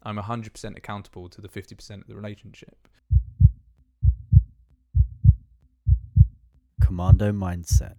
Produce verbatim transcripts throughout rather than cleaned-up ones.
I'm one hundred percent accountable to the fifty percent of the relationship. Commando mindset.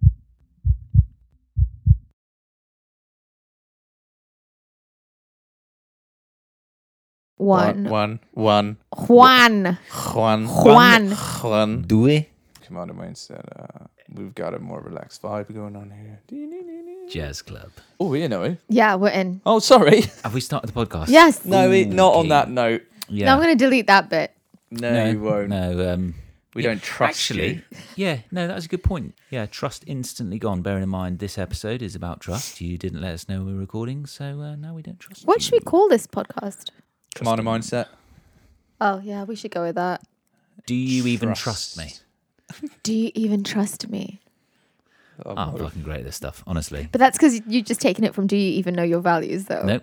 One. One. One. Juan. Juan. Juan. Juan. Due. Commando mindset. Uh, we've got a more relaxed vibe going on here. Jazz Club. Oh, you know it. Yeah, we're in. Oh, sorry. Have we started the podcast? Yes. No, it, not on Okay. that note. Yeah. No, I'm going to delete that bit. No, no, you won't. No. Um, We yeah, don't trust Actually, you. yeah, no, that was a good point. Yeah, trust instantly gone. Bearing in mind this episode is about trust. You didn't let us know we were recording, so uh, now we don't trust What you. should we call this podcast? Commando mindset. Oh, yeah, we should go with that. Do you even Trust. trust me? Do you even trust me? Oh, I'm fucking great at this stuff, honestly. But that's because you've just taken it from do you even know your values, though? Nope.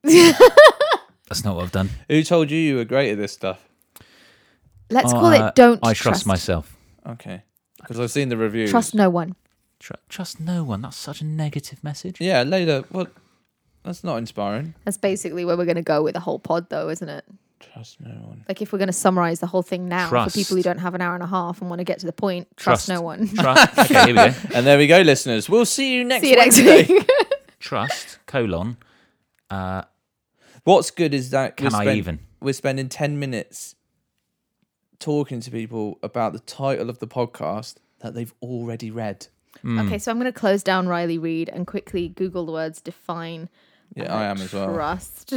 That's not what I've done. Who told you you were great at this stuff? Let's Oh, call uh, it don't I trust, trust myself. Okay. Because I've seen the reviews. Trust no one. Tr- trust no one. That's such a negative message. Yeah, later. What? That's not inspiring. That's basically where we're going to go with the whole pod, though, isn't it? Trust no one. Like, if we're going to summarize the whole thing now Trust. for people who don't have an hour and a half and want to get to the point, trust, Trust. no one. Trust. Okay, here we go. And there we go, listeners. We'll see you next See you next Wednesday. week. Trust, colon, uh, What's good is that can we're, I spend- even? we're spending ten minutes talking to people about the title of the podcast that they've already read. Mm. Okay, so I'm going to close down Riley Reid and quickly Google the words define Yeah, uh, I am as well. trust.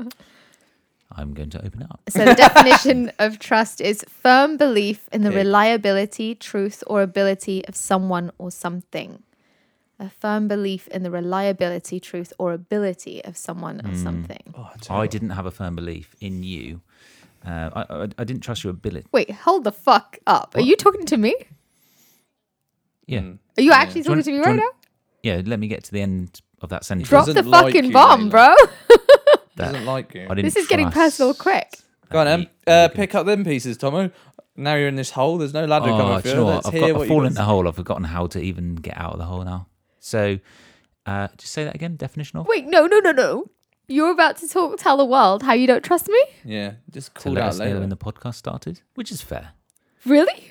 I'm going to open it up. So the definition of trust is firm belief in the Okay. reliability, truth, or ability of someone or something. A firm belief in the reliability, truth, or ability of someone or Mm. something. Oh, I tell I you didn't have a firm belief in you. Uh, I, I I didn't trust your ability. Wait, hold the fuck up. Are What? you talking to me? Yeah, Mm. Are you Yeah. actually Do you talking want- to me do right you now? want- yeah. Let me get to the end of that sentence. Drop doesn't the like fucking you, bomb, Layla. bro. That- Doesn't like you. I didn't This is getting trust personal quick. Go on, that Em. you- Uh, you pick up them pieces, Tomo. Now you're in this hole. There's no ladder Oh, coming do you through. know what? Let's I've, hear got, what I've you fallen in got. the hole. I've forgotten how to even get out of the hole now. So, uh, just say that again. Definition of Wait, no, no, no, no. You're about to talk, tell the world how you don't trust me? Yeah, just to call let out us know later. when the podcast started, which is fair. Really?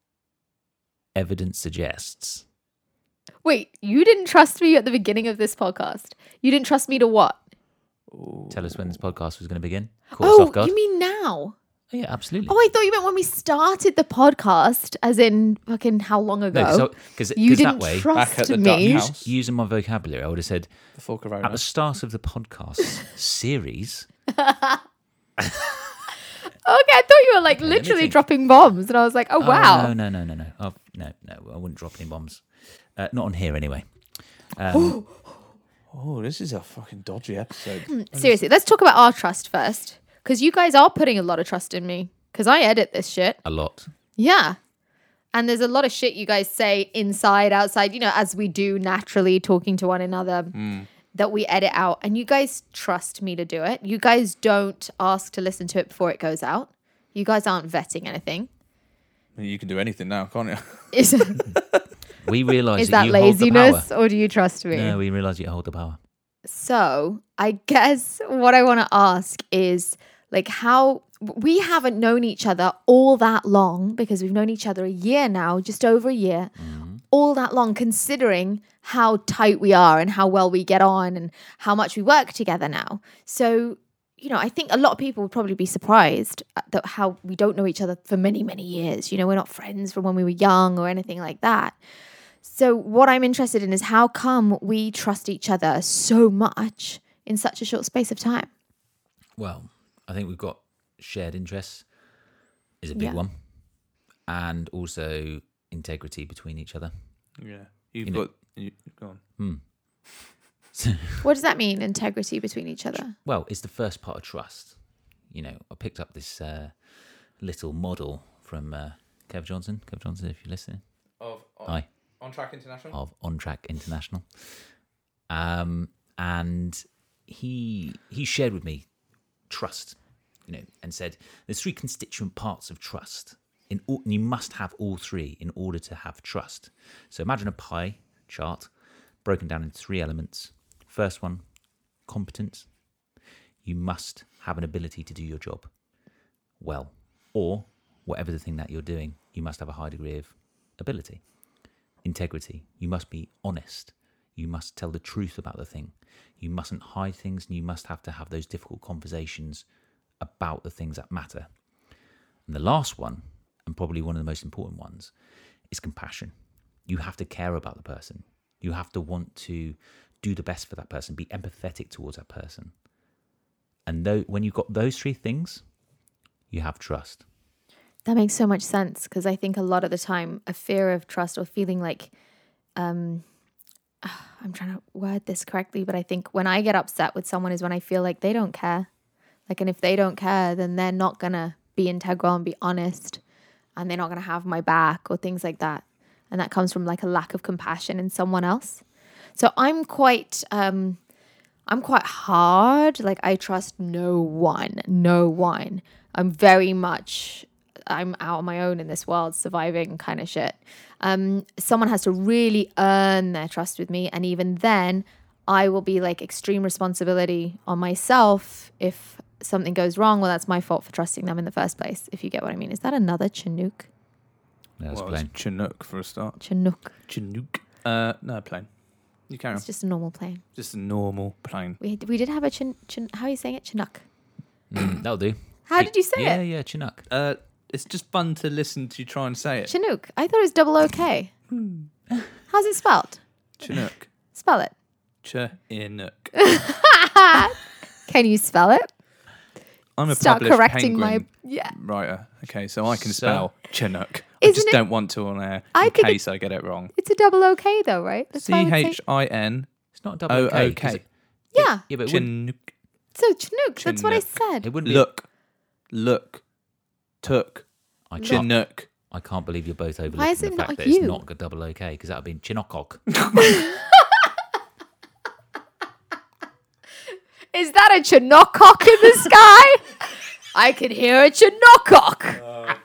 Evidence suggests. Wait, you didn't trust me at the beginning of this podcast. You didn't trust me to what? Tell us when this podcast was going to begin. Caught us Oh, off guard. you mean now? Oh, yeah, absolutely. Oh, I thought you meant when we started the podcast, as in fucking how long ago? No, because you that didn't way, trust Back at the me. duck house. using my vocabulary, I would have said The Fork of at the Owner. start of the podcast series. Okay, I thought you were like Okay, let me literally think. dropping bombs, and I was like, oh, wow. no, no, no, no, no. Oh, no, no. I wouldn't drop any bombs. Uh, not on here, anyway. Um, Oh, this is a fucking dodgy episode. Seriously, let's talk about our trust first, because you guys are putting a lot of trust in me, because I edit this shit. a lot. Yeah. And there's a lot of shit you guys say inside, outside, you know, as we do naturally talking to one another that we edit out. And you guys trust me to do it. You guys don't ask to listen to it before it goes out. You guys aren't vetting anything. You can do anything now, can't you? Is, We realise is that, that you hold the laziness power. or do you trust me? No, we realise you hold the power. So I guess what I want to ask is like how we haven't known each other all that long, because we've known each other a year now, just over a year, all that long, considering how tight we are and how well we get on and how much we work together now. So, you know, I think a lot of people would probably be surprised at that how we don't know each other for many, many years. You know, we're not friends from when we were young or anything like that. So what I'm interested in is how come we trust each other so much in such a short space of time? Well, I think we've got shared interests is a big Yeah. one. And also integrity between each other. Yeah. You've You know- got... You, go on. Hmm. What does that mean, integrity between each other? Well, it's the first part of trust. You know, I picked up this uh, little model from uh, Kev Johnson. Kev Johnson, if you're listening. Of, of, Hi. On Track International? Of On Track International. Um, and he he shared with me trust, you know, and said there's three constituent parts of trust. In all, you must have all three in order to have trust. So imagine a pie chart broken down into three elements. First one, competence. you must have an ability to do your job well, or whatever the thing that you're doing, you must have a high degree of ability. Integrity, you must be honest. You must tell the truth about the thing. You mustn't hide things, and you must have to have those difficult conversations about the things that matter. And the last one, and probably one of the most important ones, is compassion. You have to care about the person. You have to want to do the best for that person, be empathetic towards that person. And though, when you've got those three things, you have trust. That makes so much sense, because I think a lot of the time a fear of trust or feeling like, um, I'm trying to word this correctly, but I think when I get upset with someone is when I feel like they don't care. Like, and if they don't care, then they're not going to be integral and be honest, and they're not going to have my back or things like that. And that comes from like a lack of compassion in someone else. So I'm quite, um, I'm quite hard. Like, I trust no one, no one. I'm very much, I'm out on my own in this world, surviving kind of shit. Um, someone has to really earn their trust with me. And even then, I will be like extreme responsibility on myself. If something goes wrong, well, that's my fault for trusting them in the first place, if you get what I mean. Is that another Chinook? No, that's well, plain. it's Chinook for a start. Chinook. Chinook. Uh, no, plane. You carry on. It's just a normal plane. Just a normal plane. We we did have a chin, chin how are you saying it? Chinook. Mm, that'll do. How did you say yeah, it? Yeah, Chinook. Uh, it's just fun to listen to you try and say it. Chinook. I thought it was double OK. How's it spelled? Chinook. Spell it. Chinook. Can you spell it? I'm a Start published correcting my penguin yeah. writer. Okay, so I can So- spell Chinook. I Isn't just it- don't want to on air I in think it- case I get it wrong. It's a double OK though, right? That's C why I would say- H I N It's not double O OK. O 'cause K. it- Yeah. Yeah, but it wouldn't, Chinook. So Chinook. That's what I Chinook. said. it wouldn't be. Look. Look. Took. I can't, Chinook. I can't believe you're both overlooking Why is the it fact not that you? it's not a double OK, because that would have been Chinokok. Is that a Chinookok in the sky? I can hear a Chinookok. Oh,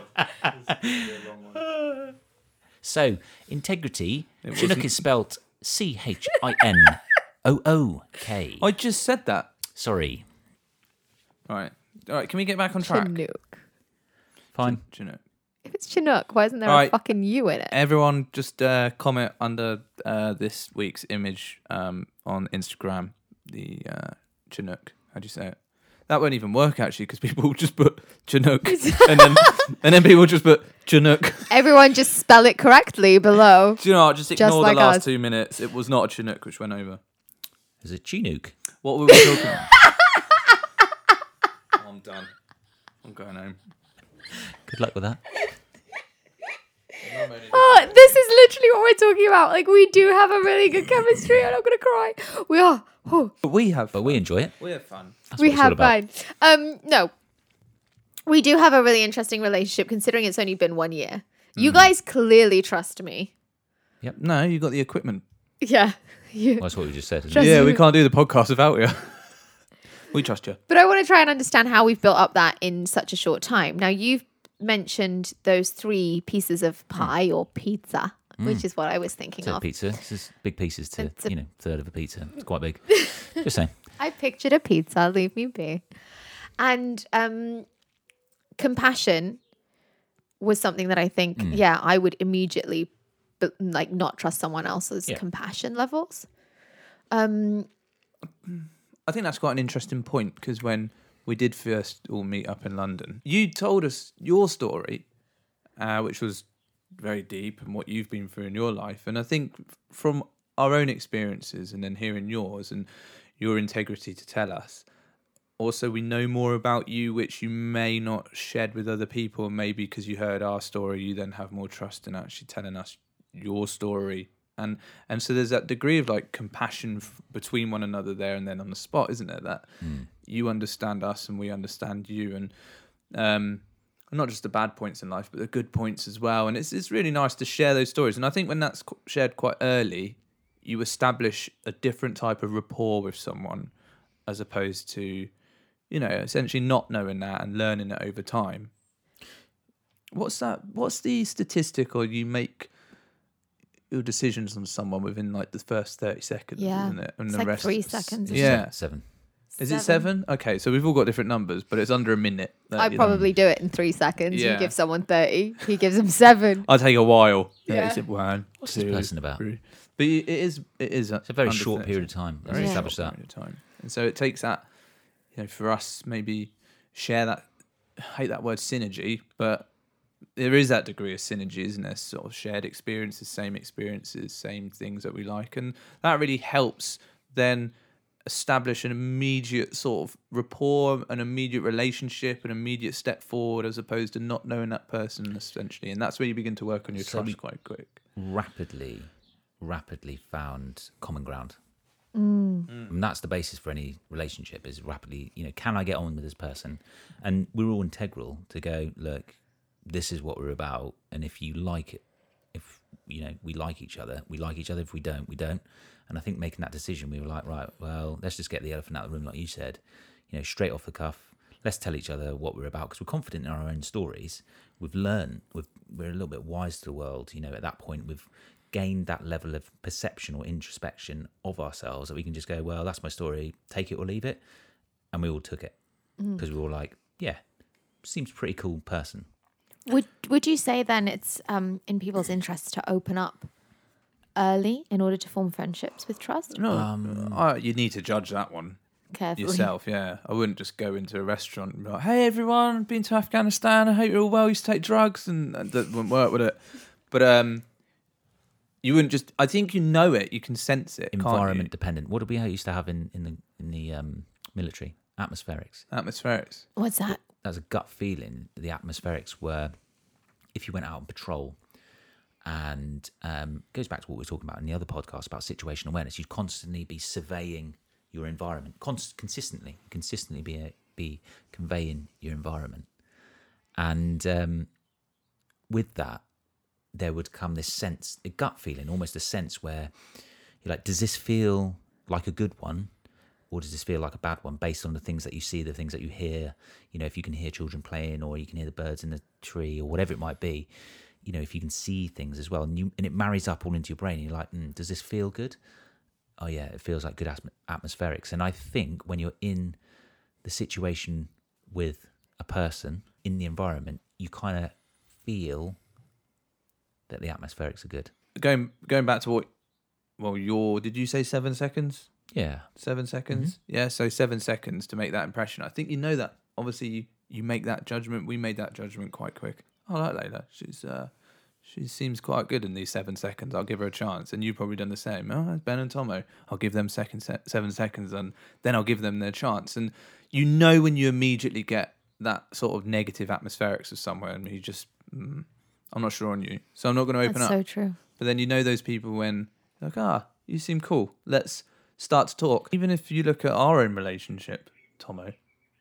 God. So, integrity, It Chinook wasn't- is spelt C H I N O O K. I just said that. Sorry. All right. All right, can we get back on track? Chinook. Fine. Chinook. If it's Chinook, why isn't there Right. a fucking U in it? Everyone just uh, comment under uh, this week's image um, on Instagram, the uh, Chinook. How do you say it? That won't even work, actually, because people will just put Chinook. and then and then people just put Chinook. Everyone just spell it correctly below. Do you know what? Just ignore Just like the last us. two minutes. It was not a Chinook which went over. Is it Chinook? What were we talking about? Oh, I'm done. I'm going home. Good luck with that. Oh, this is literally what we're talking about. Like, we do have a really good chemistry, and I'm gonna cry. We are. Oh, But we have But we enjoy it. we have fun. That's we what it's all have about. fun. Um, no, we do have a really interesting relationship, considering it's only been one year. You guys clearly trust me. No, you got the equipment. Yeah. You. Well, that's what we just said. Isn't Trust it? Yeah, you. we can't do the podcast without you. We trust you. But I want to try and understand how we've built up that in such a short time. Now, you've mentioned those three pieces of pie or pizza, which is what I was thinking It's a of. pizza. This is big pieces to, It's a- you know, third of a pizza. It's quite big. Just saying. I pictured a pizza, leave me be. And um, compassion was something that I think, yeah, I would immediately but, like not trust someone else's Yeah. compassion levels. Um, I think that's quite an interesting point because when we did first all meet up in London, you told us your story, uh, which was very deep and what you've been through in your life. And I think from our own experiences and then hearing yours and your integrity to tell us, also we know more about you, which you may not shed with other people. And maybe because you heard our story, you then have more trust in actually telling us your story. And and so there's that degree of like compassion f- between one another there and then on the spot, isn't there? That you understand us and we understand you, and um, not just the bad points in life, but the good points as well. And it's it's really nice to share those stories. And I think when that's qu- shared quite early, you establish a different type of rapport with someone, as opposed to, you know, essentially not knowing that and learning it over time. What's that? What's the statistic, or you make your decisions on someone within like the first thirty seconds, Yeah. isn't it? And It's the like rest, three seconds, isn't Yeah. Seven. Is it seven? Okay, so we've all got different numbers, but it's under a minute. that, I you know. probably do it in three seconds. Yeah. You give someone thirty, he gives them seven. I'll take a while. Yeah. Yeah. Is it one, What's two, this person about? three? But it is. It is. It's a very short period of time. Let's Very Yeah. establish short that. period of time, and so it takes that. You know, for us, maybe share that. I hate that word synergy, but there is that degree of synergy, isn't there? Sort of shared experiences, same experiences, same things that we like, and that really helps then establish an immediate sort of rapport, an immediate relationship, an immediate step forward, as opposed to not knowing that person essentially, and that's where you begin to work on your So trust we- quite quick. Rapidly, rapidly found common ground. Mm. And that's the basis for any relationship is rapidly, you know, can I get on with this person? And we're all integral to go, look, this is what we're about. And if you like it, if, you know, we like each other, we like each other. If we don't, we don't. And I think making that decision, we were like, right, well, let's just get the elephant out of the room, like you said, you know, straight off the cuff. Let's tell each other what we're about because we're confident in our own stories. We've learned, we've, we're a little bit wise to the world. You know, at that point, we've gained that level of perception or introspection of ourselves that we can just go, well, that's my story, take it or leave it. And we all took it because we were all like, yeah, seems pretty cool person. Would Would you say then it's um, in people's interests to open up early in order to form friendships with trust? No, Um, uh, you need to judge that one Carefully. yourself. Yeah, I wouldn't just go into a restaurant and be like, "Hey, everyone, been to Afghanistan. I hope you're all well. Used to take drugs," and that wouldn't work, would it? But um, you wouldn't just. I think you know it. You can sense it. Environment dependent. What did we used to have in, in the in the um, military? Atmospherics. Atmospherics. What's that? That's a gut feeling. The atmospherics were, if you went out on patrol, and um, goes back to what we were talking about in the other podcast about situational awareness. You'd constantly be surveying your environment, Const- consistently, consistently be a, be conveying your environment, and um, with that, there would come this sense, a gut feeling, almost a sense where you're like, does this feel like a good one? Or does this feel like a bad one based on the things that you see, the things that you hear? You know, if you can hear children playing or you can hear the birds in the tree or whatever it might be, you know, if you can see things as well and you and it marries up all into your brain and you're like, mm, does this feel good? Oh, yeah, it feels like good atm- atmospherics. And I think when you're in the situation with a person in the environment, you kind of feel that the atmospherics are good. Going going back to what? Well, your did you say seven seconds? Yeah. Seven seconds. Yeah, so seven seconds to make that impression. I think you know that. Obviously, you, you make that judgment. We made that judgment quite quick. I like Layla. She's uh, she seems quite good in these seven seconds. I'll give her a chance, and you've probably done the same. Oh, that's Ben and Tomo. I'll give them second se- seven seconds, and then I'll give them their chance. And you know when you immediately get that sort of negative atmospherics of somewhere, and you just, mm, I'm not sure on you, so I'm not going to open That's up. so true. But then you know those people when you're like, ah, you seem cool. Let's start to talk. Even if you look at our own relationship, Tomo,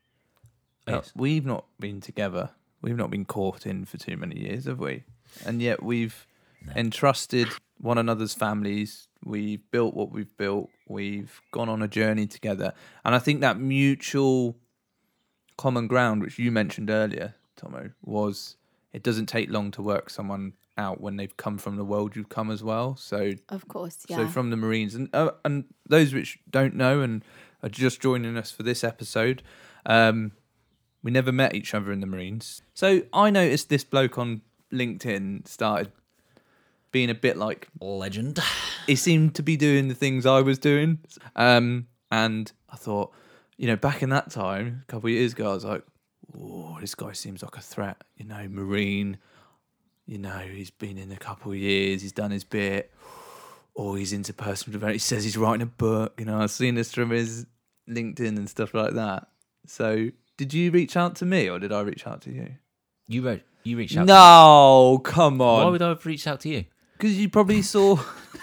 uh, Yes. we've not been together. We've not been caught in for too many years, have we? And yet we've No. entrusted one another's families. We've built what we've built. We've gone on a journey together. And I think that mutual common ground, which you mentioned earlier, Tomo, was it doesn't take long to work someone out when they've come from the world you've come as well. So Of course, yeah. so from the Marines, and uh, and those which don't know and are just joining us for this episode, um, we never met each other in the Marines. So I noticed this bloke on LinkedIn started being a bit like, Legend. he seemed to be doing the things I was doing, um, and I thought, you know, back in that time, a couple of years ago, I was like, oh, this guy seems like a threat, you know, Marine. You know, he's been in a couple of years, he's done his bit, or he's into personal development. He says he's writing a book. You know, I've seen this from his LinkedIn and stuff like that. So, did you reach out to me, or did I reach out to you? You wrote. You reached out. No, come To me. on. Why would I have reached out to you? Because you probably saw.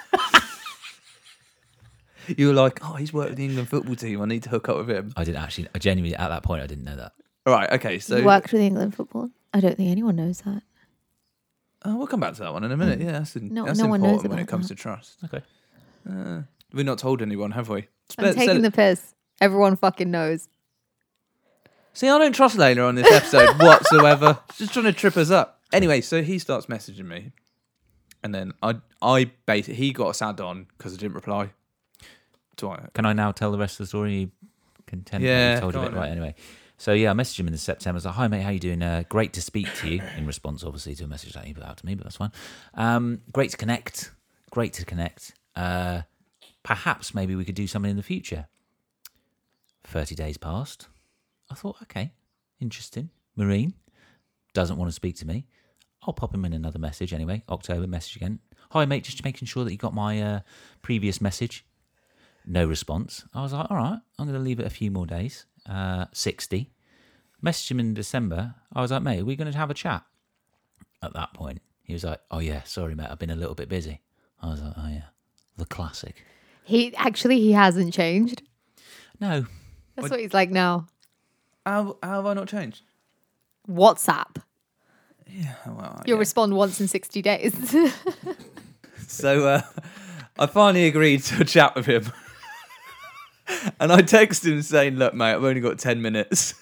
You were like, oh, he's worked with the England football team. I need to hook up with him. I didn't actually. I genuinely at that point I didn't know that. All right, okay. So you worked with England football? I don't think anyone knows that. Oh, we'll come back to that one in a minute. Yeah, that's, No- that's no one important knows when it about comes that. to trust. Okay. Uh, we've not told anyone, have we? I'm Spe- taking sell- the piss. Everyone fucking knows. See, I don't trust Layla on this episode whatsoever. She's just trying to trip us up. Anyway, so he starts messaging me, and then I, I basically he got a sad on because I didn't reply. To I, Can I now tell the rest of the story? content. Yeah, that we told you go about on right anyway. So yeah, I messaged him in the September. I was like, "Hi mate, how you doing? Uh, great to speak to you." In response, obviously, to a message that he put out to me, but that's fine. Um, great to connect. Great to connect. Uh, perhaps maybe we could do something in the future. Thirty days passed. I thought, okay, interesting. Marine doesn't want to speak to me. I'll pop him in another message anyway. October message again. Hi mate, just making sure that you got my uh, previous message. No response. I was like, all right, I'm going to leave it a few more days. Uh, sixty. Messaged him in December. I was like, mate, are we going to have a chat? At that point, he was like, oh yeah, sorry mate, I've been a little bit busy. I was like, oh yeah, the classic. He actually he hasn't changed. No. That's What- what he's like now. How, how have I not changed? WhatsApp. Yeah, well, You'll yeah. respond once in sixty days. So uh, I finally agreed to a chat with him. And I texted him saying, look, mate, I've only got ten minutes.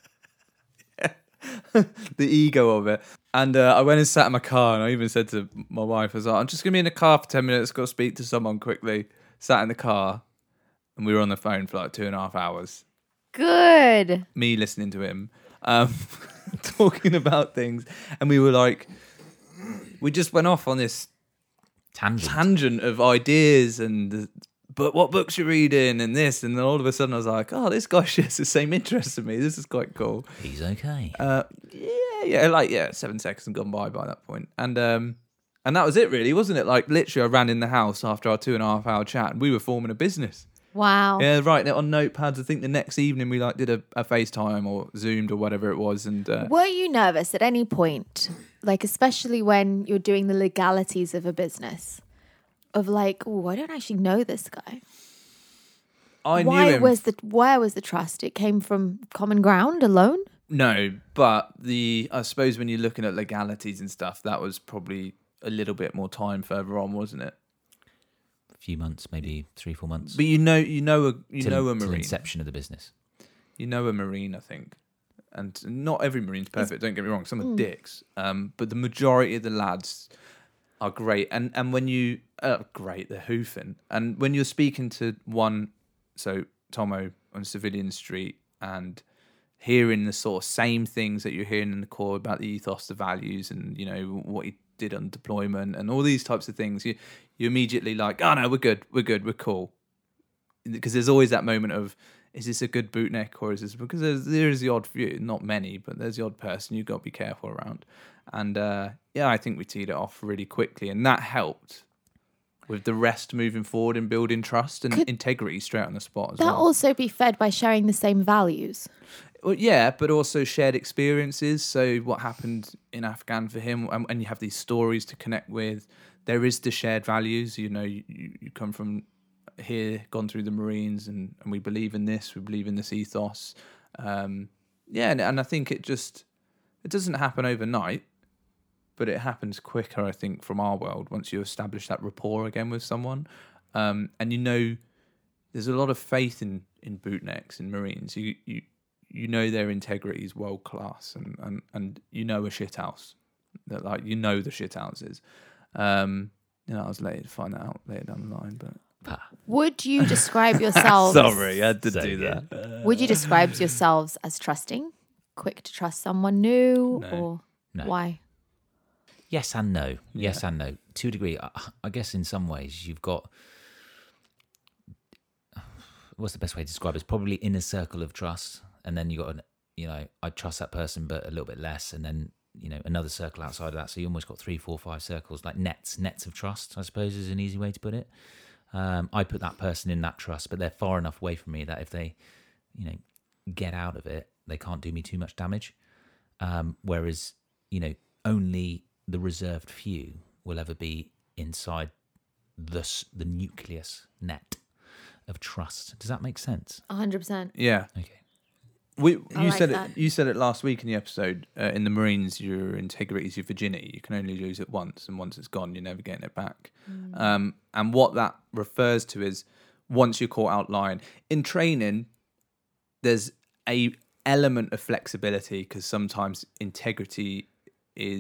The ego of it. And uh, I went and sat in my car, and I even said to my wife, I was like, I'm just going to be in the car for ten minutes, got to speak to someone quickly. Sat in the car, and we were on the phone for like two and a half hours. Good. Me listening to him, um, talking about things. And we were like, we just went off on this Tangent. tangent of ideas and the, but what books you're reading and this, and then all of a sudden I was like, oh, this guy shares the same interests as me. This is quite cool. He's okay. Uh, yeah, yeah, like yeah, seven seconds had gone by by that point, and um, and that was it really, wasn't it? Like literally, I ran in the house after our two and a half hour chat, and we were forming a business. Wow. Yeah, writing it on notepads. I think the next evening we like did a, a FaceTime or Zoomed or whatever it was, and uh, Were you nervous at any point, like especially when you're doing the legalities of a business, of like, oh, I don't actually know this guy. I Why knew him. was the where was the trust? It came from common ground alone. No, but the I suppose when you're looking at legalities and stuff, that was probably a little bit more time further on, wasn't it? A few months, maybe three, four months. But you know, you know, a you till, know a till marine. inception of the business. You know a marine, I think, and not every marine's perfect. Don't get me wrong, some are dicks, um, but the majority of the lads are great. And and when you uh, great, they're hoofing. And when you're speaking to one, so Tomo on Civilian Street, and hearing the sort of same things that you're hearing in the core about the ethos, the values, and you know what he did on deployment, and all these types of things, you you immediately like, oh no, we're good, we're good, we're cool, because there's always that moment of, is this a good bootneck or is this, because there's, there is the odd few, not many, but there's the odd person you've got to be careful around. And uh, yeah, I think we teed it off really quickly, and that helped with the rest moving forward and building trust and Could integrity straight on the spot as that well. also be fed by sharing the same values? Well, yeah, but also shared experiences. So what happened in Afghan for him, and, and you have these stories to connect with. There is the shared values. You know, you, you come from here, gone through the Marines, and, and we believe in this. We believe in this ethos. Um, yeah, and, and I think it just it doesn't happen overnight, but it happens quicker. I think from our world once you establish that rapport again with someone, um, and you know, there's a lot of faith in in bootnecks and Marines. You you. You know their integrity is world class, and, and, and you know a shit house, that like you know the shit houses. Um, you know, I was later to find that out later down the line, but Would you describe yourselves? sorry, I had to So do good. that. Would you describe yourselves as trusting, quick to trust someone new, No. or No. why? Yes and no. Yes and no. To a degree, I, I guess in some ways you've got, what's the best way to describe it? It's probably inner circle of trust. And then you got, an, you know, I trust that person, but a little bit less. And then, you know, another circle outside of that. So you almost got three, four, five circles, like nets, nets of trust, I suppose is an easy way to put it. Um, I put that person in that trust, but they're far enough away from me that if they, you know, get out of it, they can't do me too much damage. Um, whereas, you know, only the reserved few will ever be inside the, s- the nucleus net of trust. Does that make sense? one hundred percent. Yeah, Okay. we you I like said that. it. You said it last week in the episode. Uh, in the Marines, your integrity is your virginity. You can only lose it once, and once it's gone, you're never getting it back. Um, and what that refers to is once you're caught out lying in training, there's a element of flexibility because sometimes integrity is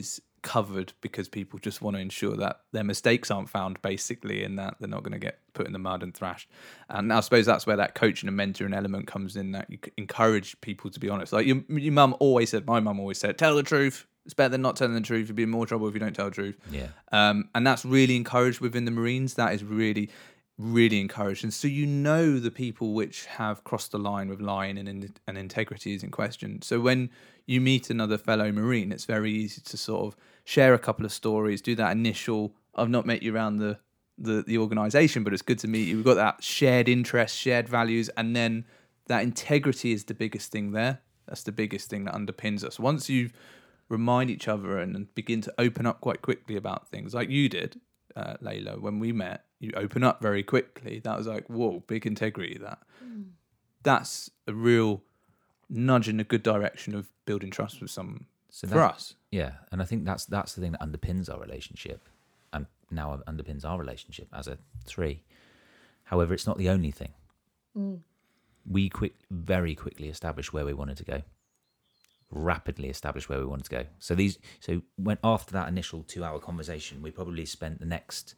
covered because people just want to ensure that their mistakes aren't found, basically, and that they're not going to get put in the mud and thrashed. And I suppose that's where that coaching and mentoring element comes in, that you encourage people to be honest. Like your, your mum always said, my mum always said, tell the truth. It's better than not telling the truth. You'll be in more trouble if you don't tell the truth. Yeah. Um, and that's really encouraged within the Marines. That is really, really encouraged. And so you know the people which have crossed the line with lying and, and integrity is in question. So when you meet another fellow Marine, it's very easy to sort of share a couple of stories, do that initial, I've not met you around the, the, the organisation, but it's good to meet you. We've got that shared interest, shared values, and then that integrity is the biggest thing there. That's the biggest thing that underpins us. Once you remind each other and, and begin to open up quite quickly about things, like you did, uh, Layla, when we met, you open up very quickly. That was like, whoa, big integrity, that. Mm. That's a real nudge in a good direction of building trust with someone so for us. Yeah, and I think that's that's the thing that underpins our relationship, and now underpins our relationship as a three. However, it's not the only thing. Mm. We quick, very quickly established where we wanted to go. Rapidly established where we wanted to go. So these, so when after that initial two-hour conversation, we probably spent the next,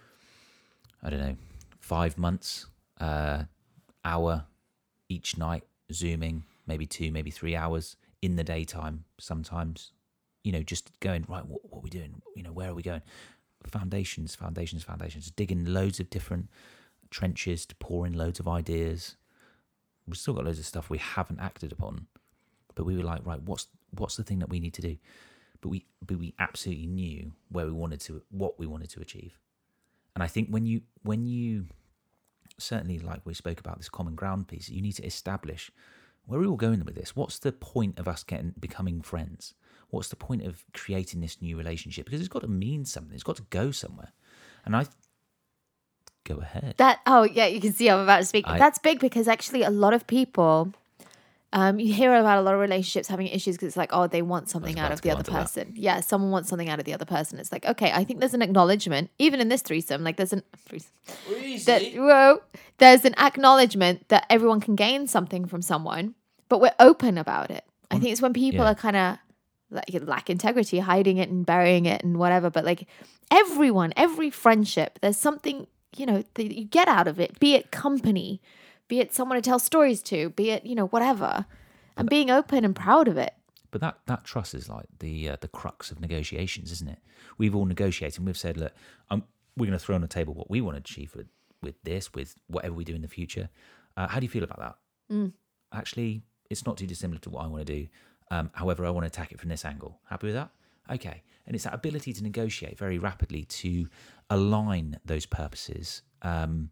I don't know, five months, uh, hour each night zooming, maybe two, maybe three hours in the daytime. Sometimes, you know, just going right. What, what are we doing? You know, where are we going? Foundations, foundations, foundations. Digging loads of different trenches to pour in loads of ideas. We've still got loads of stuff we haven't acted upon. But we were like, right, what's what's the thing that we need to do? But we but we absolutely knew where we wanted to, what we wanted to achieve. And I think when you when you certainly, like we spoke about this common ground piece, you need to establish where are we all going with this. What's the point of us getting becoming friends? What's the point of creating this new relationship? Because it's got to mean something. It's got to go somewhere. And I go ahead. That oh yeah, you can see I'm about to speak. I, That's big because actually a lot of people. Um, you hear about a lot of relationships having issues because it's like, oh, they want something out of the other person. That. Yeah, someone wants something out of the other person. It's like, okay, I think there's an acknowledgement, even in this threesome, like there's an that, whoa, there's an acknowledgement that everyone can gain something from someone, but we're open about it. I think it's when people yeah. are kind of like lack integrity, hiding it and burying it and whatever. But like everyone, every friendship, there's something, you know, that you get out of it, be it company, be it someone to tell stories to, be it, you know, whatever, and being open and proud of it. But that, that trust is like the uh, the crux of negotiations, isn't it? We've all negotiated and we've said, look, um, we're going to throw on the table what we want to achieve with, with this, with whatever we do in the future. Uh, how do you feel about that? Mm. Actually, it's not too dissimilar to what I want to do. Um, however, I want to attack it from this angle. Happy with that? Okay. And it's that ability to negotiate very rapidly to align those purposes um,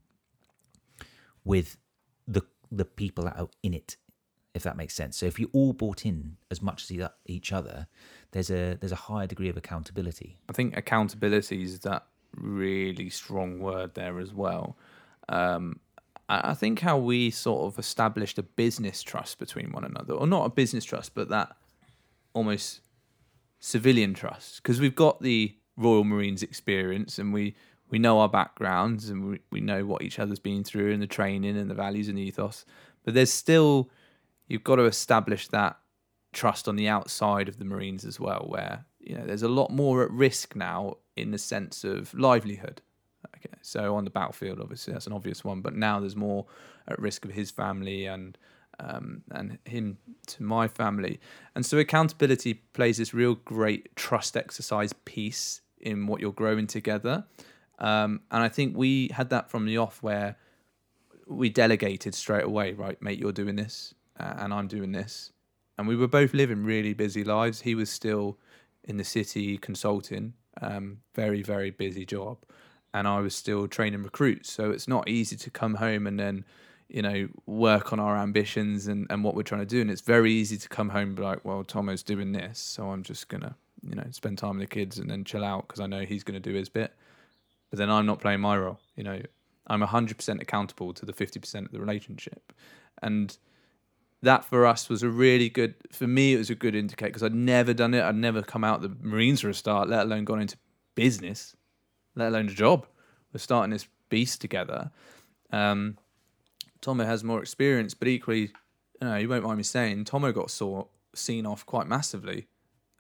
with the the people that are in it, if that makes sense. So if you all bought in as much as each other, there's a there's a higher degree of accountability. I think accountability is that really strong word there as well. Um, I think how we sort of established a business trust between one another, or not a business trust, but that almost civilian trust, because we've got the Royal Marines experience and we we know our backgrounds and we, we know what each other's been through and the training and the values and the ethos. But there's still, you've got to establish that trust on the outside of the Marines as well, where, you know, there's a lot more at risk now in the sense of livelihood. Okay, so on the battlefield, obviously, that's an obvious one, but now there's more at risk of his family and um, and him to my family. And so accountability plays this real great trust exercise piece in what you're growing together. Um, and I think we had that from the off where we delegated straight away, right, mate, you're doing this uh, and I'm doing this. And we were both living really busy lives. He was still in the city consulting, um, very, very busy job. And I was still training recruits. So it's not easy to come home and then, you know, work on our ambitions and, and what we're trying to do. And it's very easy to come home and be like, well, Tomo's doing this, so I'm just going to, you know, spend time with the kids and then chill out because I know he's going to do his bit. But then I'm not playing my role. You know, I'm one hundred percent accountable to the fifty percent of the relationship. And that for us was a really good, for me, it was a good indicator because I'd never done it. I'd never come out the Marines for a start, let alone gone into business, let alone a job. We're starting this beast together. Um, Tomo has more experience, but equally, you know, you won't mind me saying, Tomo got saw, seen off quite massively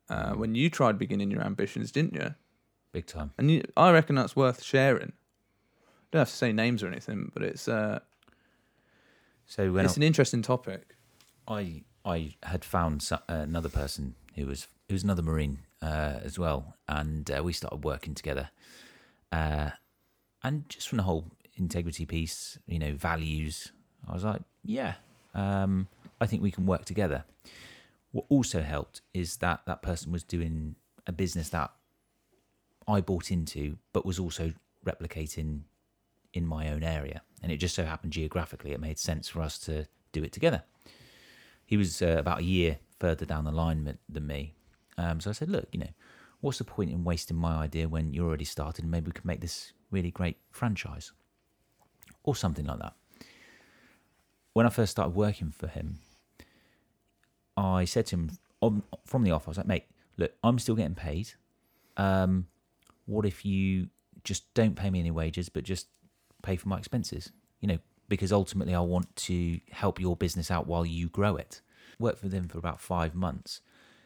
uh, when you tried beginning your ambitions, didn't you? Big time. And you, I reckon that's worth sharing. Don't have to say names or anything, but it's uh, So when it's an interesting topic. I I had found so, uh, another person who was who was another Marine uh, as well, and uh, we started working together. Uh, and just from the whole integrity piece, you know, values, I was like, yeah, um, I think we can work together. What also helped is that that person was doing a business that I bought into, but was also replicating in my own area. And it just so happened geographically, it made sense for us to do it together. He was uh, about a year further down the line than me. Um, so I said, look, you know, what's the point in wasting my idea when you're already started and maybe we can make this really great franchise or something like that. When I first started working for him, I said to him on, from the off, I was like, mate, look, I'm still getting paid. Um, what if you just don't pay me any wages, but just pay for my expenses? You know, because ultimately I want to help your business out while you grow it. Worked with him for about five months.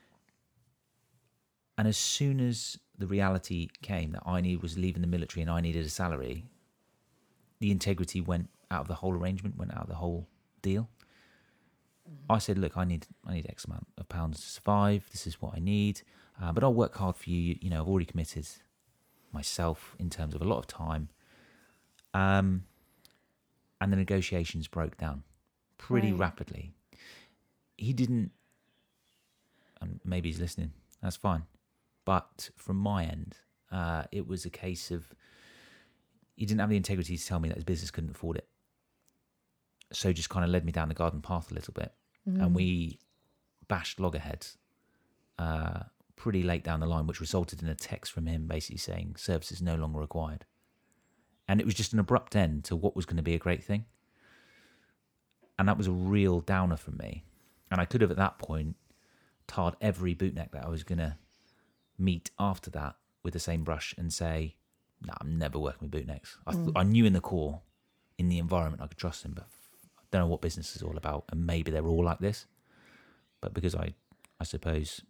And as soon as the reality came that I need was leaving the military and I needed a salary, the integrity went out of the whole arrangement, went out of the whole deal. I said, look, I need I need X amount of pounds to survive. This is what I need. Uh, but I'll work hard for you. You know, I've already committed myself in terms of a lot of time. Um, and the negotiations broke down pretty Right. rapidly. He didn't, and maybe he's listening, that's fine. But from my end, uh, it was a case of he didn't have the integrity to tell me that his business couldn't afford it. So just kind of led me down the garden path a little bit. Mm. And we bashed loggerheads uh, pretty late down the line, which resulted in a text from him basically saying services no longer required. And it was just an abrupt end to what was going to be a great thing. And that was a real downer for me. And I could have at that point tarred every bootneck that I was going to meet after that with the same brush and say, no, nah, I'm never working with bootnecks. I, th- Mm. I knew in the core, in the environment, I could trust them, but I don't know what business is all about. And maybe they're all like this. But because I, I suppose,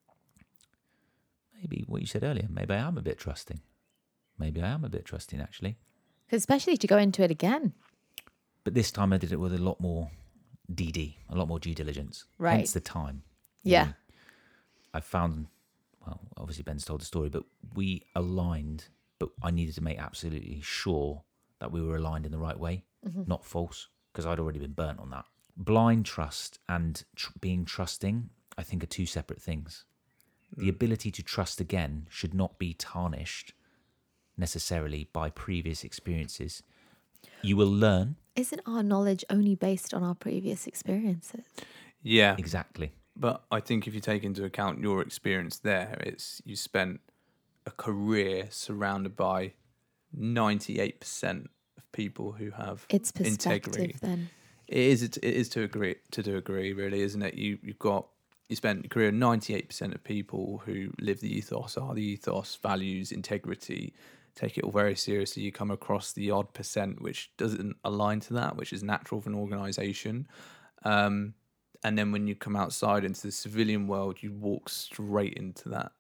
maybe what you said earlier, maybe I am a bit trusting. Maybe I am a bit trusting, actually. Especially to go into it again. But this time I did it with a lot more D D, a lot more due diligence. Right. Hence the time. You Yeah. know, I found, well, obviously Ben's told the story, but we aligned, but I needed to make absolutely sure that we were aligned in the right way, Mm-hmm. not false, because I'd already been burnt on that. Blind trust and tr- being trusting, I think, are two separate things. The ability to trust again should not be tarnished necessarily by previous experiences. You will learn. Isn't our knowledge only based on our previous experiences? Yeah, Exactly. but I think if you take into account your experience there, it's you spent a career surrounded by ninety-eight percent of people who have It's perspective integrity. then. It is. It is to agree to do agree, really, isn't it? You you've got you spent your career ninety-eight percent of people who live the ethos, are the ethos, values, integrity, take it all very seriously. You come across the odd percent which doesn't align to that, which is natural for an organisation. Um, and then when you come outside into the civilian world, you walk straight into that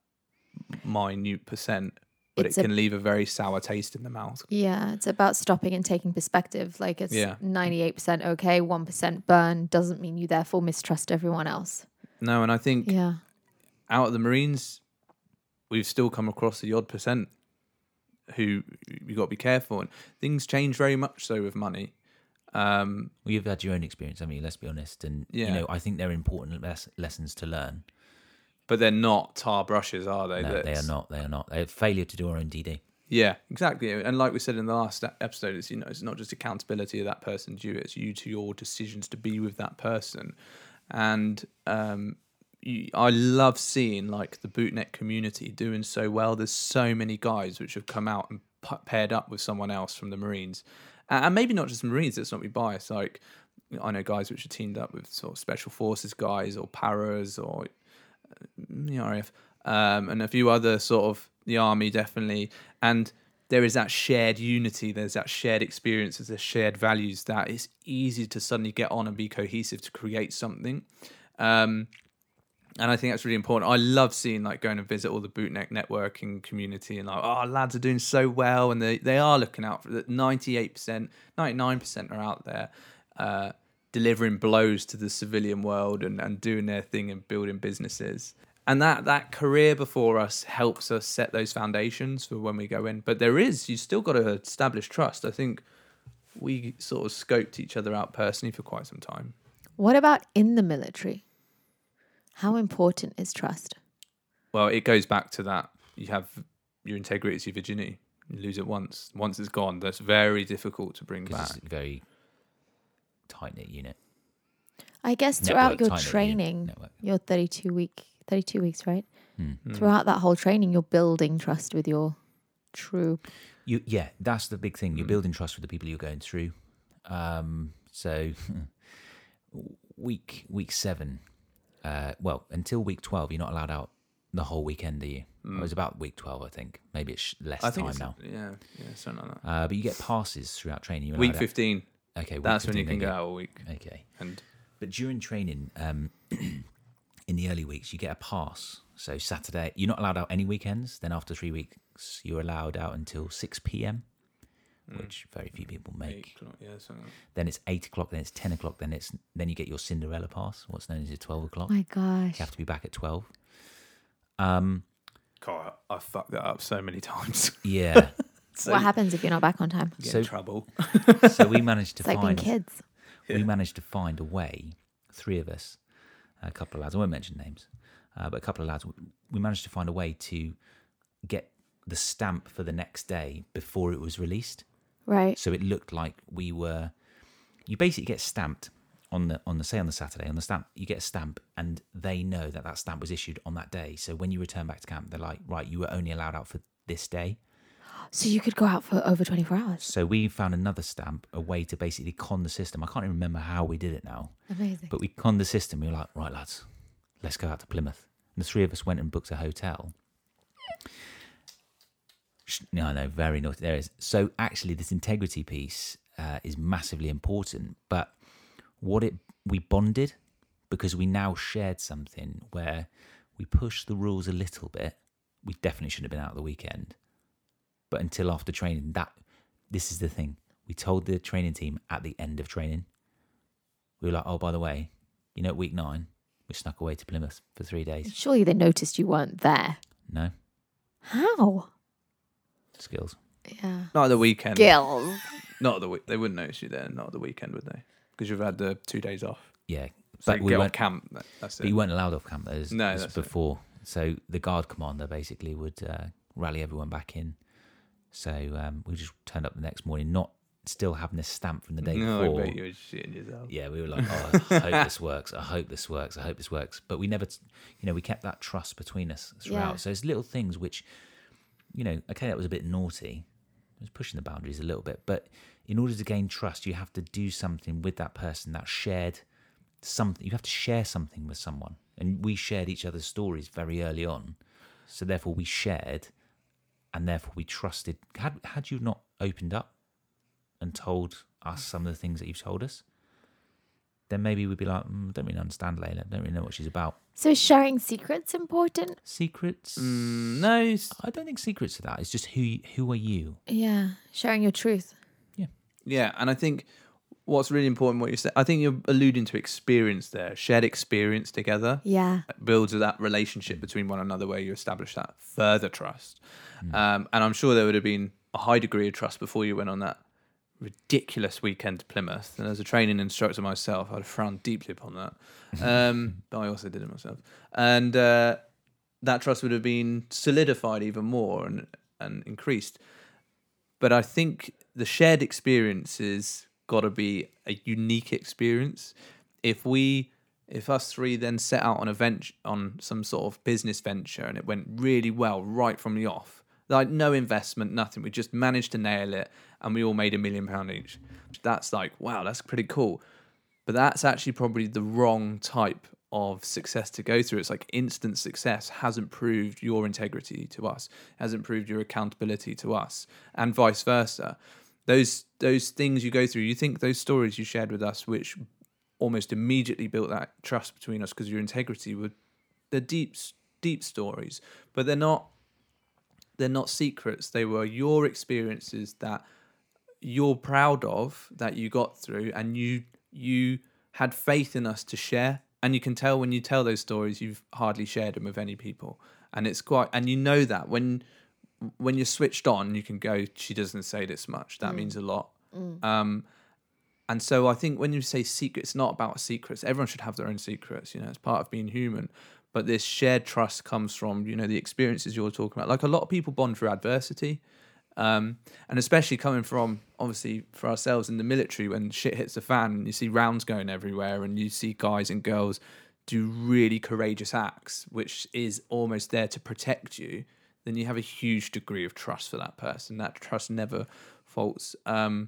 minute percent, but It's it a- can leave a very sour taste in the mouth. Yeah, it's about stopping and taking perspective. Like it's Yeah. ninety-eight percent okay, one percent burn doesn't mean you therefore mistrust everyone else. No, and I think Yeah. out of the Marines, we've still come across the odd percent who you got to be careful. And things change very much so with money. Um, Well, you've had your own experience, haven't you? Let's be honest. And, Yeah. you know, I think they're important les- lessons to learn. but they're not tar brushes, are they? No, they are That's- not. They are not. They're failure to do our own D D. Yeah, exactly. And like we said in the last episode, it's, you know, it's not just accountability of that person to you, it's you to your decisions to be with that person. And um, you, I love seeing like the bootneck community doing so well. There's so many guys which have come out and p- paired up with someone else from the Marines. And and maybe not just the Marines, let's not be biased. Like, I know guys which are teamed up with sort of special forces guys or paras or the R A F, um, and a few other sort of the army definitely. And there is that shared unity, there's that shared experiences, there's shared values that it's easy to suddenly get on and be cohesive to create something. Um, And I think that's really important. I love seeing like going and visit all the Bootneck networking community and like, oh, lads are doing so well, and they, they are looking out for that. ninety-eight percent, ninety-nine percent are out there uh, delivering blows to the civilian world and, and doing their thing and building businesses. And that that career before us helps us set those foundations for when we go in. But there is, you still got to establish trust. I think we sort of scoped each other out personally for quite some time. What about in the military? How important is trust? Well, it goes back to that. You have your integrity, it's your virginity. You lose it once. Once it's gone, that's very difficult to bring back. Because it's a very tight-knit unit. I guess throughout Network, your tight-knit training, unit, network. your thirty-two week, thirty-two weeks, right? Hmm. Throughout that whole training, you're building trust with your troop. You, yeah, that's the big thing. You're Mm. building trust with the people you're going through. Um, so week week seven, uh, well, until week twelve, you're not allowed out the whole weekend, are you? Mm. It was about week twelve, I think. Maybe it's less I think time it's, now. yeah, yeah, something like that. Uh, but you get passes throughout training. You're Week allowed out- fifteen, Okay, week that's when you fifteen, can there go out a week. Okay. And But during training, um, in the early weeks, you get a pass. So Saturday, you're not allowed out any weekends. Then after three weeks, you're allowed out until six p.m., which very few people make. eight o'clock, yeah, something like Then it's eight o'clock. Then it's ten o'clock. Then it's then you get your Cinderella pass, what's known as your twelve o'clock. My You gosh. have to be back at twelve. Um, that. God, I fucked that up so many times. yeah. So What happens if you're not back on time? Get So- in trouble. So we managed to It's like being find kids. we Yeah. managed to find a way. Three of us, a couple of lads. I won't mention names, uh, but a couple of lads. We managed to find a way to get the stamp for the next day before it was released. Right. So it looked like we were. You basically get stamped on the on the say on the Saturday on the stamp. You get a stamp, and they know that that stamp was issued on that day. So when you return back to camp, they're like, right, you were only allowed out for this day. So you could go out for over twenty-four hours. So we found another stamp, a way to basically con the system. I can't even remember how we did it now, Amazing. but we conned the system. We were like, right, lads, let's go out to Plymouth. And the three of us went and booked a hotel. Sh- No, I know, very naughty. There is. So actually, this integrity piece uh, is massively important. But what it we bonded because we now shared something where we pushed the rules a little bit. We definitely shouldn't have been out the weekend, but until after training, that this is the thing. We told the training team at the end of training. We were like, oh, by the way, you know, at week nine, we snuck away to Plymouth for three days. Surely they noticed you weren't there. No How? skills. Yeah. Not at the weekend. Gills. Not at the week. They wouldn't notice you there. Not at the weekend, would they? Because you've had the two days off. Yeah, So but you we get off weren't. camp. that- That's But it. you weren't allowed off camp. That was, No, was that's it. before. So the guard commander basically would uh, rally everyone back in. So um, we just turned up the next morning, not still having this stamp from the day no, before. I bet you were shitting yourself. Yeah, we were like, oh, I hope this works. I hope this works. I hope this works. But we never, t- you know, we kept that trust between us throughout. Yeah. So it's little things which, you know, okay, that was a bit naughty. It was pushing the boundaries a little bit. But in order to gain trust, you have to do something with that person that shared something. You have to share something with someone. And we shared each other's stories very early on. So therefore we shared and therefore we trusted. Had, had you not opened up and told us some of the things that you've told us, then maybe we'd be like, mm, I don't really understand Layla. I don't really know what she's about. So is sharing secrets important? Secrets? Mm, no, it's- I don't think secrets are that. It's just who who are you? Yeah. Sharing your truth. yeah, and I think what's really important, what you said, I think you're alluding to experience there, shared experience together. Yeah. Builds that relationship between one another where you establish that further trust. Um, and I'm sure there would have been a high degree of trust before you went on that ridiculous weekend to Plymouth. And as a training instructor myself, I'd have frowned deeply upon that. Um, but I also did it myself. And uh, that trust would have been solidified even more and, and increased. But I think the shared experience has got to be a unique experience. If we, if us three then set out on a venture, on some sort of business venture, and it went really well right from the off, like no investment, nothing, we just managed to nail it, and we all made a million pound each. That's like, wow, that's pretty cool. But that's actually probably the wrong type of success to go through. It's like instant success hasn't proved your integrity to us, hasn't proved your accountability to us, and vice versa. Those those things you go through, you think those stories you shared with us, which almost immediately built that trust between us because your integrity would they're deep deep stories, but they're not they're not secrets. They were your experiences that you're proud of, that you got through, and you you had faith in us to share. And you can tell when you tell those stories, you've hardly shared them with any people, and it's quite and you know that when when you're switched on, you can go, she doesn't say this much, that mm. means a lot. mm. um And so I think when you say secret, it's not about secrets. Everyone should have their own secrets, you know, it's part of being human. But this shared trust comes from, you know, the experiences you're talking about. Like a lot of people bond through adversity. Um, and especially coming from, obviously, for ourselves in the military, when shit hits the fan and you see rounds going everywhere and you see guys and girls do really courageous acts, which is almost there to protect you, then you have a huge degree of trust for that person. That trust never faults. Um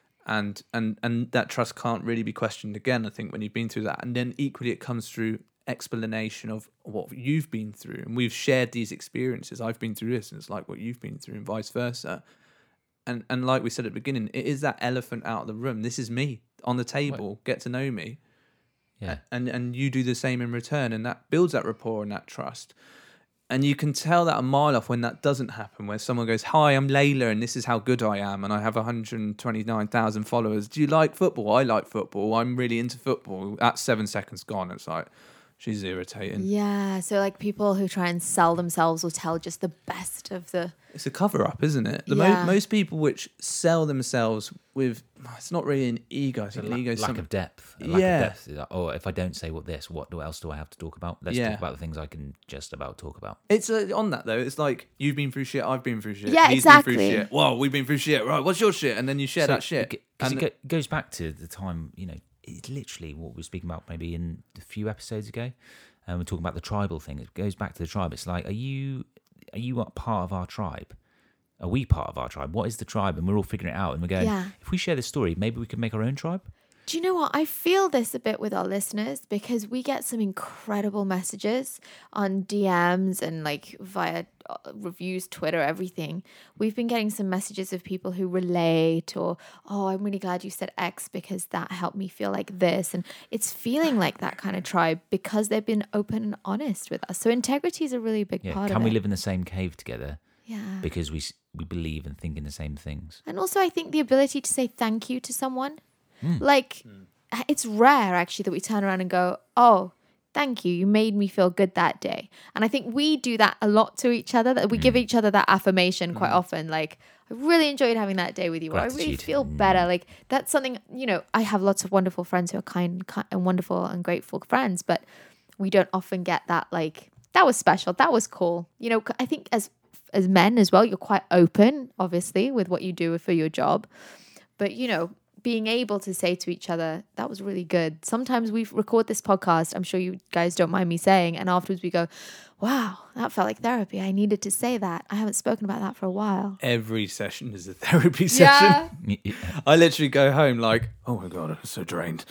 And and and that trust can't really be questioned again, I think, when you've been through that. And then equally, it comes through explanation of what you've been through. And we've shared these experiences. I've been through this, and it's like what you've been through, and vice versa. And and like we said at the beginning, it is that elephant out of the room. This is me on the table. What? Get to know me. Yeah. And and you do the same in return, and that builds that rapport and that trust. And you can tell that a mile off when that doesn't happen, where someone goes, hi, I'm Layla, and this is how good I am, and I have one hundred twenty-nine thousand followers. Do you like football? I like football. I'm really into football. That's seven seconds gone. It's like, she's irritating. Yeah, so like people who try and sell themselves will tell just the best of the... It's a cover-up, isn't it? The yeah. mo- most people which sell themselves with... It's not really an ego. I think a an ego lack some... of depth. A lack yeah. of depth. Like, oh, if I don't say what this, what else do I have to talk about? Let's yeah. talk about the things I can just about talk about. It's uh, on that, though. It's like, you've been through shit, I've been through shit. Yeah, He's exactly. been through shit. Whoa, we've been through shit. Right, what's your shit? And then you share So that shit. Because And it go- goes back to the time, you know, it's literally what we were speaking about maybe in a few episodes ago. And we're talking about the tribal thing. It goes back to the tribe. It's like, are you are you part of our tribe? Are we part of our tribe? What is the tribe? And we're all figuring it out. And we're going, Yeah. if we share this story, maybe we could make our own tribe. Do you know what? I feel this a bit with our listeners because we get some incredible messages on D Ms and like via reviews, Twitter, everything. We've been getting some messages of people who relate or, oh, I'm really glad you said X because that helped me feel like this. And it's feeling like that kind of tribe because they've been open and honest with us. So integrity is a really big Yeah. part Can of we it. live in the same cave together? Yeah. Because we we believe and think in the same things. And also, I think the ability to say thank you to someone, mm. like mm. it's rare actually that we turn around and go, oh, thank you. You made me feel good that day. And I think we do that a lot to each other, that we mm. give each other that affirmation quite mm. often. Like, I really enjoyed having that day with you. Or I really feel mm. better. Like that's something, you know, I have lots of wonderful friends who are kind, kind and wonderful and grateful friends, but we don't often get that like, that was special. That was cool. You know, I think as as men as well, you're quite open, obviously, with what you do for your job. But, you know, being able to say to each other, that was really good. Sometimes we record this podcast, I'm sure you guys don't mind me saying, and afterwards we go, wow, that felt like therapy. I needed to say that. I haven't spoken about that for a while. Every session is a therapy session. Yeah. I literally go home like, oh my God, I'm so drained.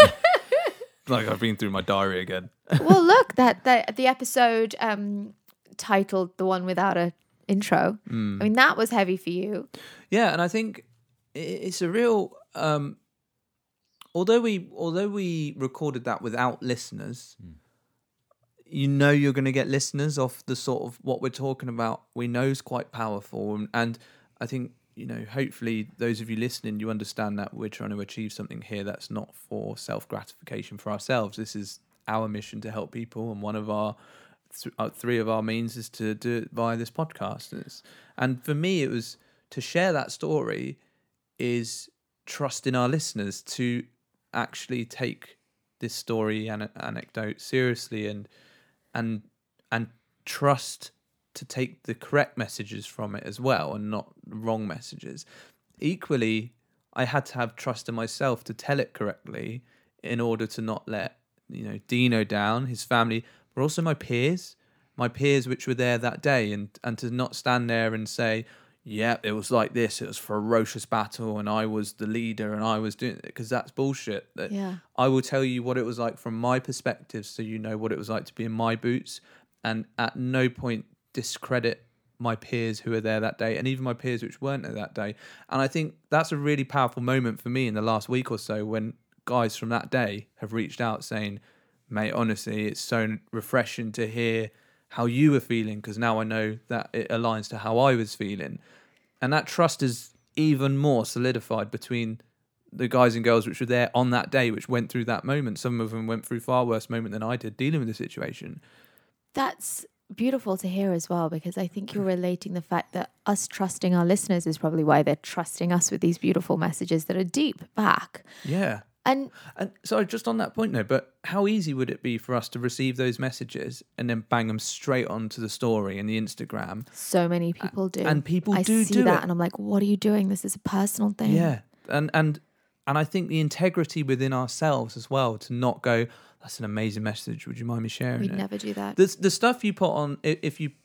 Like I've been through my diary again. Well, look, that, that the episode um, titled The One Without a Intro. Mm. I mean, that was heavy for you. Yeah, and I think it's a real... Um, although we although we recorded that without listeners, mm. you know you're going to get listeners off the sort of what we're talking about. We know is quite powerful, and, and I think, you know, hopefully those of you listening, you understand that we're trying to achieve something here that's not for self-gratification for ourselves. This is our mission to help people, and one of our th- uh, three of our means is to do it via this podcast. And, it's, and for me, it was to share that story is trust in our listeners to actually take this story and anecdote seriously, and and and trust to take the correct messages from it as well, and not wrong messages. Equally, I had to have trust in myself to tell it correctly in order to not let, you know, Dino down, his family, but also my peers, my peers which were there that day, and and to not stand there and say, yeah, it was like this, it was a ferocious battle and I was the leader and I was doing it, because that's bullshit. That yeah. I will tell you what it was like from my perspective, so you know what it was like to be in my boots, and at no point discredit my peers who were there that day, and even my peers which weren't there that day. And I think that's a really powerful moment for me in the last week or so, when guys from that day have reached out saying, mate, honestly, it's so refreshing to hear how you were feeling, because now I know that it aligns to how I was feeling. And that trust is even more solidified between the guys and girls which were there on that day, which went through that moment. Some of them went through far worse moment than I did dealing with the situation. That's beautiful to hear as well, because I think you're relating the fact that us trusting our listeners is probably why they're trusting us with these beautiful messages that are deep back. Yeah. And And sorry, just on that point though, but how easy would it be for us to receive those messages and then bang them straight onto the story and the Instagram? so many people do. And people I do see do that it. and I'm like, what are you doing? This is a personal thing. Yeah. And and and I think the integrity within ourselves as well, to not go, that's an amazing message, would you mind me sharing We'd it? never do that. The the stuff you put on, i- if you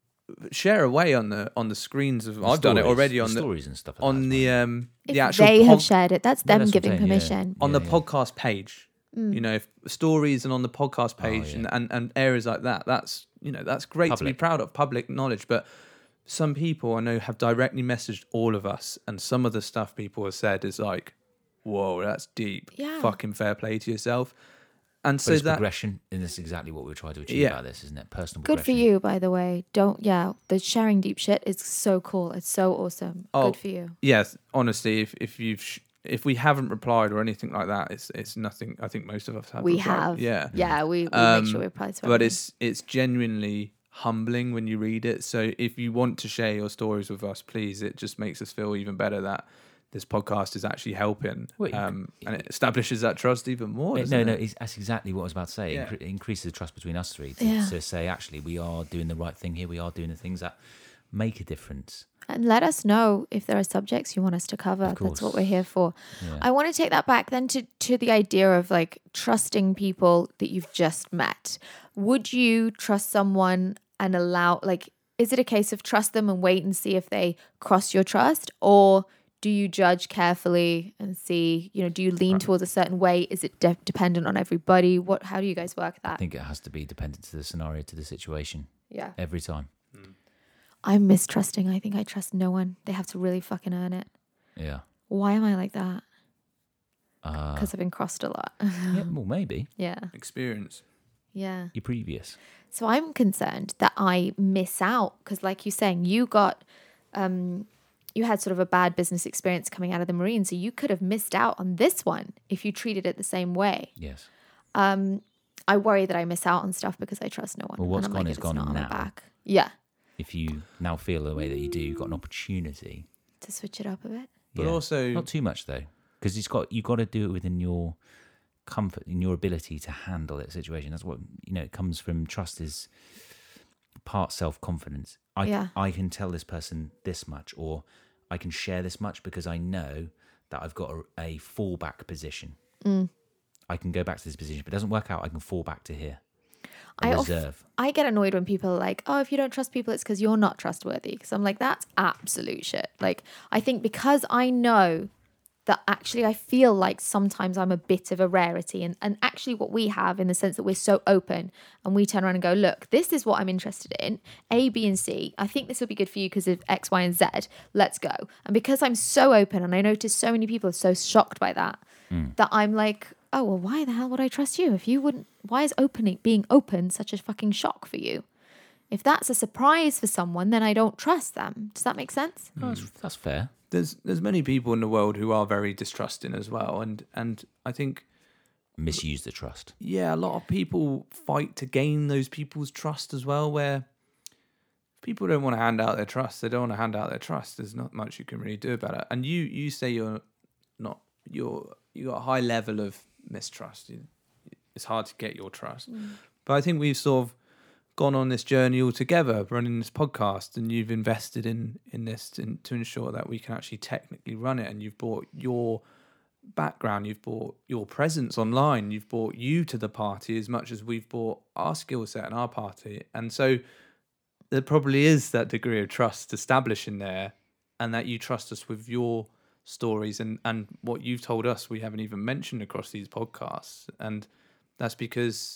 share away on the on the screens of, I've done it Stories, already the on the stories and stuff like that on as the well. um If the actual they have pod- shared it, that's Yeah, them that's what I'm giving saying, yeah. permission. on Yeah, the yeah. podcast page. Mm. You know, if stories and on the podcast page yeah. and, and and areas like that. That's, you know, that's great to be Public. proud of, public knowledge. But some people I know have directly messaged all of us, and some of the stuff people have said is like, whoa, that's deep. Yeah. Fucking fair play to yourself. And But so it's that progression, and that's exactly what we're trying to achieve Yeah. out of this, isn't it? Personal Good for progression. you, by the way. Don't, yeah, the sharing deep shit is so cool. It's so awesome. Oh, Good for you. yes, honestly, if if you've sh- if we haven't replied or anything like that, it's it's nothing. I think most of us have. We replied. have. yeah, Yeah, we, we Um, make sure we reply to but everything. it's it's genuinely humbling when you read it. So if you want to share your stories with us, please, it just makes us feel even better that this podcast is actually helping, Well, you um, and it establishes that trust even more. Uh, doesn't No, no, it? it's, that's exactly what I was about to say. Yeah. Incre- It increases the trust between us three to, Yeah. to say, actually, we are doing the right thing here. We are doing the things that make a difference. And let us know if there are subjects you want us to cover. Of That's what course. we're here for. Yeah. I want to take that back then to, to the idea of like trusting people that you've just met. Would you trust someone and allow, like, is it a case of trust them and wait and see if they cross your trust? Or do you judge carefully and see, you know, do you lean towards a certain way? Is it de- dependent on everybody? What, how do you guys work I that? think it has to be dependent to the scenario, to the situation, Yeah. every time. I'm mistrusting. I think I trust no one. They have to really fucking earn it. Yeah. Why am I like that? Uh, Because I've been crossed a lot. yeah, well, maybe. yeah. Experience. Yeah. Your previous. So I'm concerned that I miss out because, like you're saying, you got, um, you had sort of a bad business experience coming out of the Marine, so you could have missed out on this one if you treated it the same way. Yes. Um, I worry that I miss out on stuff because I trust no one. Well, what's and I'm gone like, is if it's gone not on my now. back. Yeah, If you now feel the way that you do, you've got an opportunity. to switch it up a bit. But Yeah. also, Not too much, though, because it's got you've got to do it within your comfort, in your ability to handle that situation. That's what, you know, it comes from. Trust is part self-confidence. I, Yeah. I can tell this person this much, or I can share this much because I know that I've got a, a fallback position. Mm. I can go back to this position. If it doesn't work out, I can fall back to here. A I of- reserve. I get annoyed when people are like, oh, if you don't trust people, it's because you're not trustworthy. Because I'm like, that's absolute shit. Like, I think because I know that actually I feel like sometimes I'm a bit of a rarity. And, and actually what we have in the sense that we're so open and we turn around and go, look, this is what I'm interested in, A, B, and C. I think this will be good for you because of X, Y, and Z. Let's go. And because I'm so open and I notice so many people are so shocked by that, that I'm like, oh, well, why the hell would I trust you? If you wouldn't, why is opening, being open such a fucking shock for you? If that's a surprise for someone, then I don't trust them. Does that make sense? Oh, that's, that's fair. there's there's many people in the world who are very distrusting as well, and and I think, Misuse the trust. yeah, a lot of people fight to gain those people's trust as well, where people don't want to hand out their trust. They don't want to hand out their trust. There's not much you can really do about it. And you you say you're not, you're, you got a high level of mistrust. You, it's hard to get your trust. But I think we've sort of gone on this journey all together, running this podcast, and you've invested in, in this to, to ensure that we can actually technically run it. And you've brought your background, you've brought your presence online, you've brought you to the party as much as we've brought our skill set and our party. And so there probably is that degree of trust established in there, and that you trust us with your stories and, and what you've told us we haven't even mentioned across these podcasts. And that's because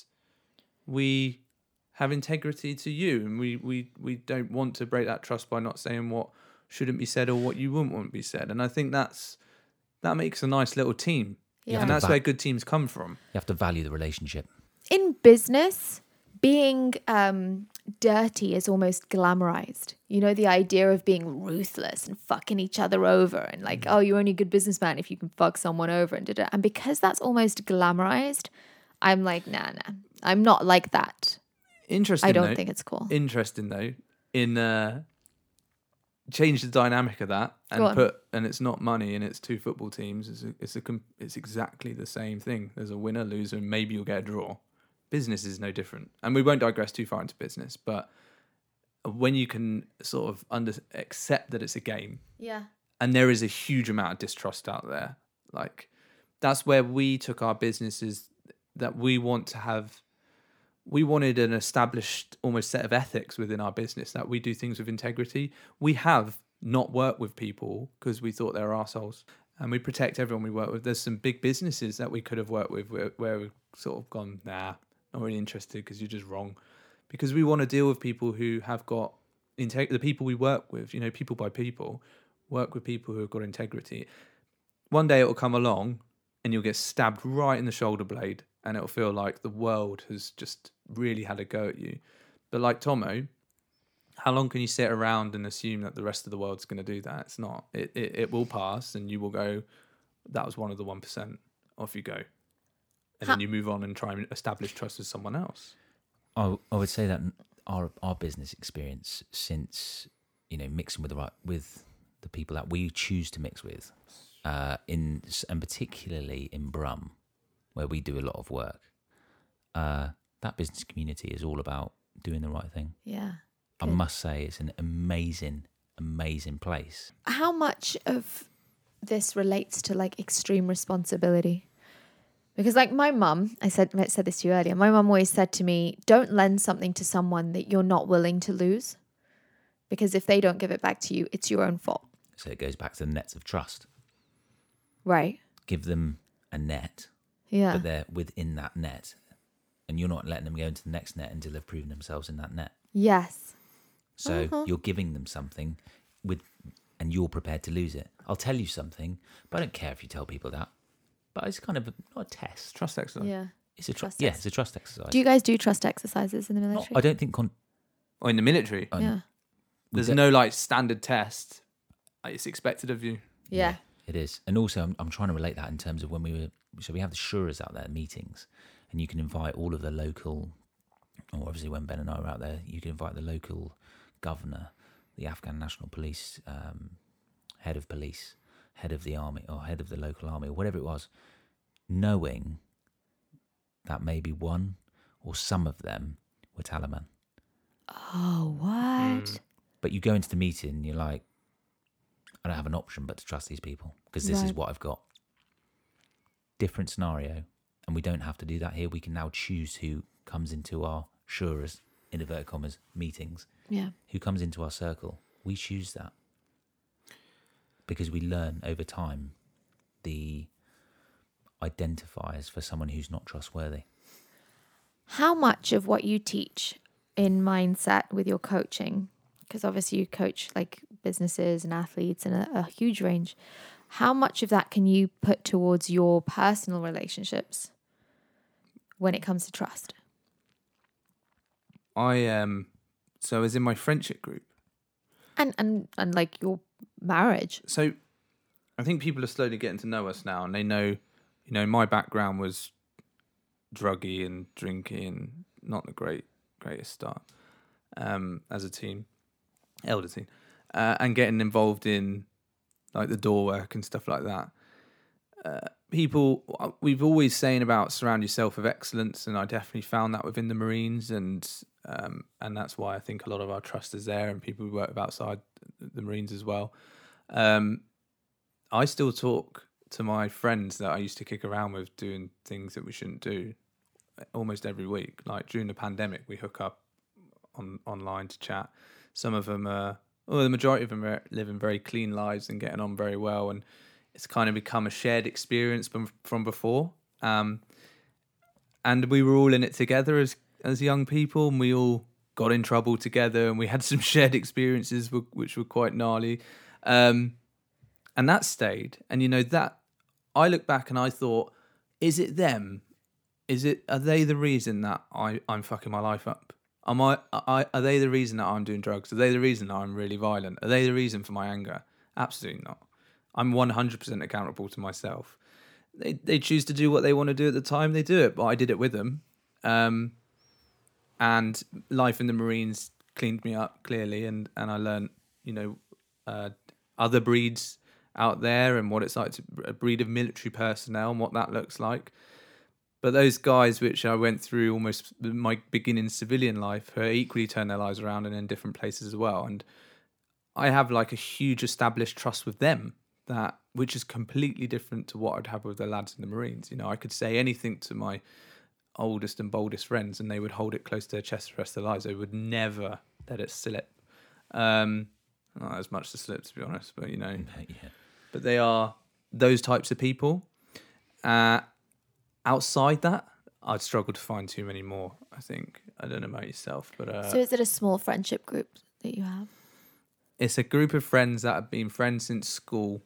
we have integrity to you, and we, we, we don't want to break that trust by not saying what shouldn't be said or what you wouldn't want to be said. And I think that's that makes a nice little team. Yeah. And that's Back. where good teams come from. You have to value the relationship. in business, being um, dirty is almost glamorized. You know, the idea of being ruthless and fucking each other over and like, oh, you're only a good businessman if you can fuck someone over and da-da. And because that's almost glamorized, I'm like, nah, nah, I'm not like that. Interesting. I don't though. think it's cool. Interesting though. In uh, change the dynamic of that Go and on. put and it's not money and it's two football teams. It's a, it's a com- it's exactly the same thing. There's a winner, loser, and maybe you'll get a draw. Business is no different, and we won't digress too far into business. But when you can sort of under accept that it's a game, Yeah. and there is a huge amount of distrust out there, like that's where we took our businesses that we want to have. We wanted an established almost set of ethics within our business that we do things with integrity. We have not worked with people because we thought they were arseholes, and we protect everyone we work with. There's some big businesses that we could have worked with where, where we've sort of gone, nah, not really interested because you're just wrong. Because we want to deal with people who have got integ- the people we work with, you know, people by people, work with people who have got integrity. One day it will come along and you'll get stabbed right in the shoulder blade and it'll feel like the world has just really had a go at you. But like Tomo, how long can you sit around and assume that the rest of the world's going to do that? It's not. It, it it will pass and you will go, that was one of the one percent. Off you go. And How- then you move on and try and establish trust with someone else. I, I would say that our our business experience since, you know, mixing with the right with the people that we choose to mix with, uh, in and particularly in Brum, where we do a lot of work, uh, that business community is all about doing the right thing. Yeah. I Good. must say, it's an amazing, amazing place. How much of this relates to like extreme responsibility? Because like my mum, I said I said this to you earlier, my mum always said to me, don't lend something to someone that you're not willing to lose. Because if they don't give it back to you, it's your own fault. So it goes back to the nets of trust. Right. Give them a net, Yeah. but they're within that net, and you're not letting them go into the next net until they've proven themselves in that net. Yes. So Uh-huh. you're giving them something with, and you're prepared to lose it. I'll tell you something, but I don't care if you tell people that. But it's kind of a, not a test. Trust exercise. Yeah. It's a tr- Trust yeah, ex- it's a trust exercise. Do you guys do trust exercises in the Not- military? I don't think con- Or in the military, um, yeah. we there's don't- no like standard test. Like, it's expected of you. Yeah. It is. And also, I'm, I'm trying to relate that in terms of when we were, so we have the Shuras out there at meetings, and you can invite all of the local, or obviously when Ben and I were out there, you can invite the local governor, the Afghan National Police, um, head of police, head of the army, or head of the local army, or whatever it was, knowing that maybe one or some of them were Taliban. Oh, what? But you go into the meeting and you're like, I don't have an option but to trust these people because this is Right. what I've got. Different scenario. And we don't have to do that here. We can now choose who comes into our Shuras, in inverted commas, meetings, Yeah. who comes into our circle. We choose that because we learn over time the identifiers for someone who's not trustworthy. How much of what you teach in mindset with your coaching, because obviously you coach like businesses and athletes and a, a huge range, how much of that can you put towards your personal relationships when it comes to trust? I um, so I was in my friendship group. And and and like your marriage. So I think people are slowly getting to know us now, and they know, you know, my background was druggy and drinking, and not the great greatest start um, as a teen, elder teen, uh, and getting involved in like the door work and stuff like that. Uh, people, we've always saying about surround yourself with excellence, and I definitely found that within the Marines, and um, and that's why I think a lot of our trust is there, and people we work with outside the Marines as well. Um, I still talk to my friends that I used to kick around with doing things that we shouldn't do almost every week. Like during the pandemic, we hook up on online to chat. Some of them are, well, the majority of them are living very clean lives and getting on very well, and it's kind of become a shared experience from from before. Um, and we were all in it together as as young people, and we all got in trouble together, and we had some shared experiences w- which were quite gnarly. Um, and that stayed. And, you know, that I look back and I thought, is it them is it? Are they the reason that I I'm fucking my life up? Am I, I? Are they the reason that I'm doing drugs? Are they the reason that I'm really violent? Are they the reason for my anger? Absolutely not. I'm one hundred percent accountable to myself. They they choose to do what they want to do at the time. They do it, but I did it with them. Um, and life in the Marines cleaned me up clearly, and and I learned, you know, uh, other breeds out there and what it's like to a breed of military personnel and what that looks like. But those guys which I went through almost my beginning civilian life are equally turned their lives around and in different places as well. And I have like a huge established trust with them, that which is completely different to what I'd have with the lads in the Marines. You know, I could say anything to my oldest and boldest friends and they would hold it close to their chest the rest of their lives. They would never let it slip. Um, not as much to slip, to be honest, but you know, Yeah. but they are those types of people. Uh, outside that, I'd struggle to find too many more, I think. I don't know about yourself, but uh, So is it a small friendship group that you have? it's a group of friends that have been friends since school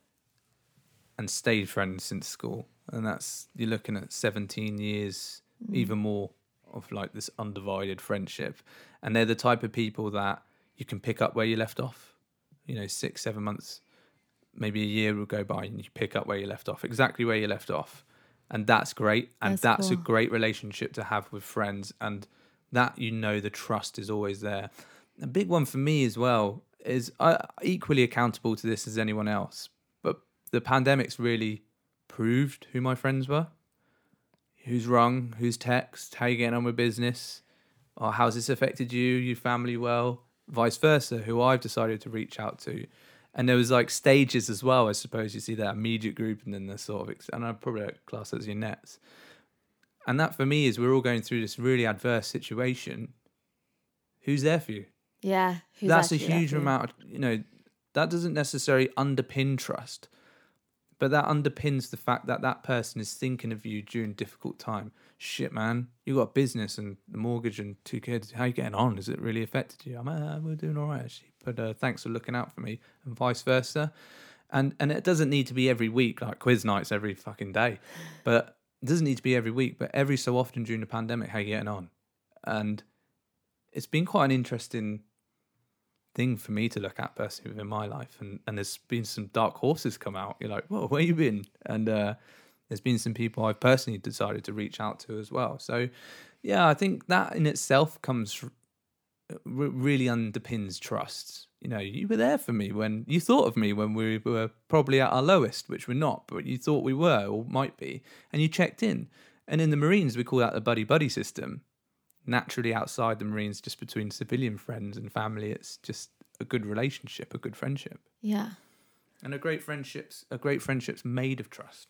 and stayed friends since school. And that's, you're looking at seventeen years, mm. even more, of like this undivided friendship. And they're the type of people that you can pick up where you left off. You know, six, seven months, maybe a year will go by and you pick up where you left off, exactly where you left off. And that's great. And that's, that's cool. a great relationship to have with friends. And that, you know, the trust is always there. A big one for me as well is I'm equally accountable to this as anyone else. But the pandemic's really proved who my friends were. Who's rung, who's text, how you getting on with business, or how's this affected you, your family well, vice versa, who I've decided to reach out to. And there was like stages as well, I suppose. You see that immediate group and then the sort of, and I'd probably class that as your nets. And that for me is we're all going through this really adverse situation. Who's there for you? Yeah. Who's That's a actually there huge for you? amount of, you know, that doesn't necessarily underpin trust, but that underpins the fact that that person is thinking of you during a difficult time. Shit, man, you got a business and the mortgage and two kids. How you getting on? Has it really affected you? I'm, uh, we're doing all right, actually. But uh, thanks for looking out for me, and vice versa. And and it doesn't need to be every week, like quiz nights every fucking day. But it doesn't need to be every week, but every so often during the pandemic, how you getting on? And it's been quite an interesting thing for me to look at personally within my life, and and there's been some dark horses come out. You're like, whoa, where you been? And uh there's been some people I've personally decided to reach out to as well. So yeah, I think that in itself comes r- really underpins trust. You know, you were there for me when you thought of me when we were probably at our lowest, which we're not, but you thought we were or might be, and you checked in. And in the Marines we call that the buddy buddy system. Naturally, outside the Marines, just between civilian friends and family, it's just a good relationship, a good friendship. Yeah. And a great friendship's a great friendship's made of trust.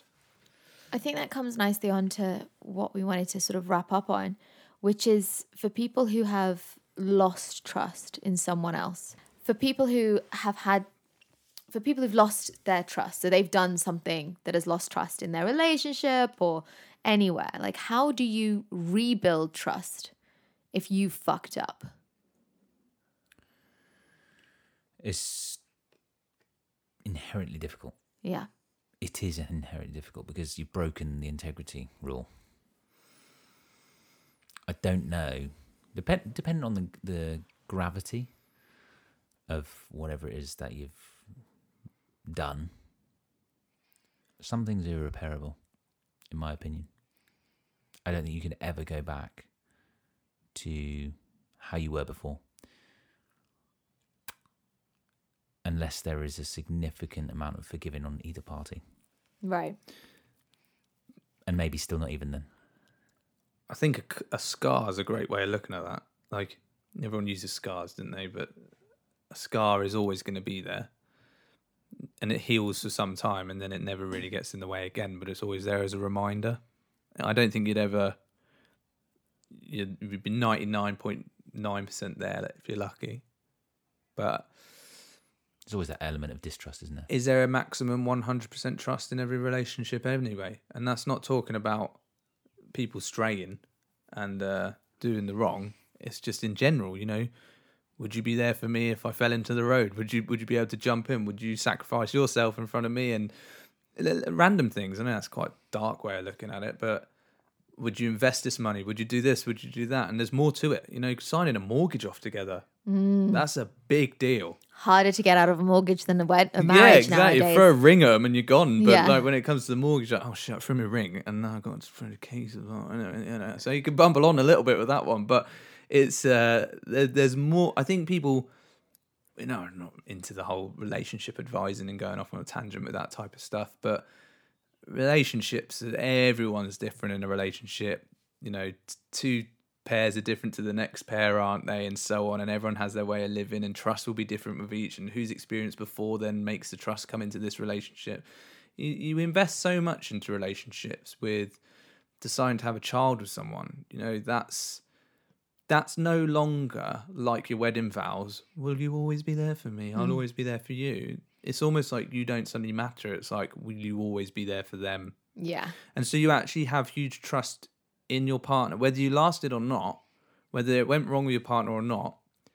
I think that comes nicely on to what we wanted to sort of wrap up on, which is for people who have lost trust in someone else, for people who have had, for people who've lost their trust, so they've done something that has lost trust in their relationship or anywhere. Like, how do you rebuild trust if you fucked up? It's inherently difficult. Yeah. It is inherently difficult because you've broken the integrity rule. I don't know. Depend, depending on the the gravity of whatever it is that you've done, some things are irreparable, in my opinion. I don't think you can ever go back to how you were before, unless there is a significant amount of forgiving on either party. Right. And maybe still not even then. I think a, a scar is a great way of looking at that. Like, everyone uses scars, didn't they? But a scar is always going to be there. And it heals for some time, and then it never really gets in the way again, but it's always there as a reminder. I don't think you'd ever... You'd, you'd be ninety-nine point nine percent there if you're lucky. But... There's always that element of distrust, isn't there? Is there a maximum one hundred percent trust in every relationship anyway? And that's not talking about people straying and uh, doing the wrong. It's just in general, you know. Would you be there for me if I fell into the road? Would you Would you be able to jump in? Would you sacrifice yourself in front of me? And random things. I know that's quite a dark way of looking at it, but would you invest this money? Would you do this? Would you do that? And there's more to it. You know, signing a mortgage off together, Mm. that's a big deal. Harder to get out of a mortgage than a, wed- a Yeah, marriage exactly. nowadays. Throw a ring at them and you're gone. But Yeah. like when it comes to the mortgage, like, oh shit, I threw my ring and now I've got to throw the keys as well. You know, you know. So you can bumble on a little bit with that one. But it's uh, there, there's more. I think people, you know, are not into the whole relationship advising and going off on a tangent with that type of stuff. But relationships, everyone's different in a relationship. You know, t- two pairs are different to the next pair, aren't they? And so on. And everyone has their way of living, and trust will be different with each. And who's experienced before then makes the trust come into this relationship. You, you invest so much into relationships with deciding to have a child with someone. You know, that's that's no longer like your wedding vows. Will you always be there for me? I'll Mm. always be there for you. It's almost like you don't suddenly matter. It's like, will you always be there for them? Yeah. And so you actually have huge trust in your partner, whether you lasted or not, whether it went wrong with your partner or not.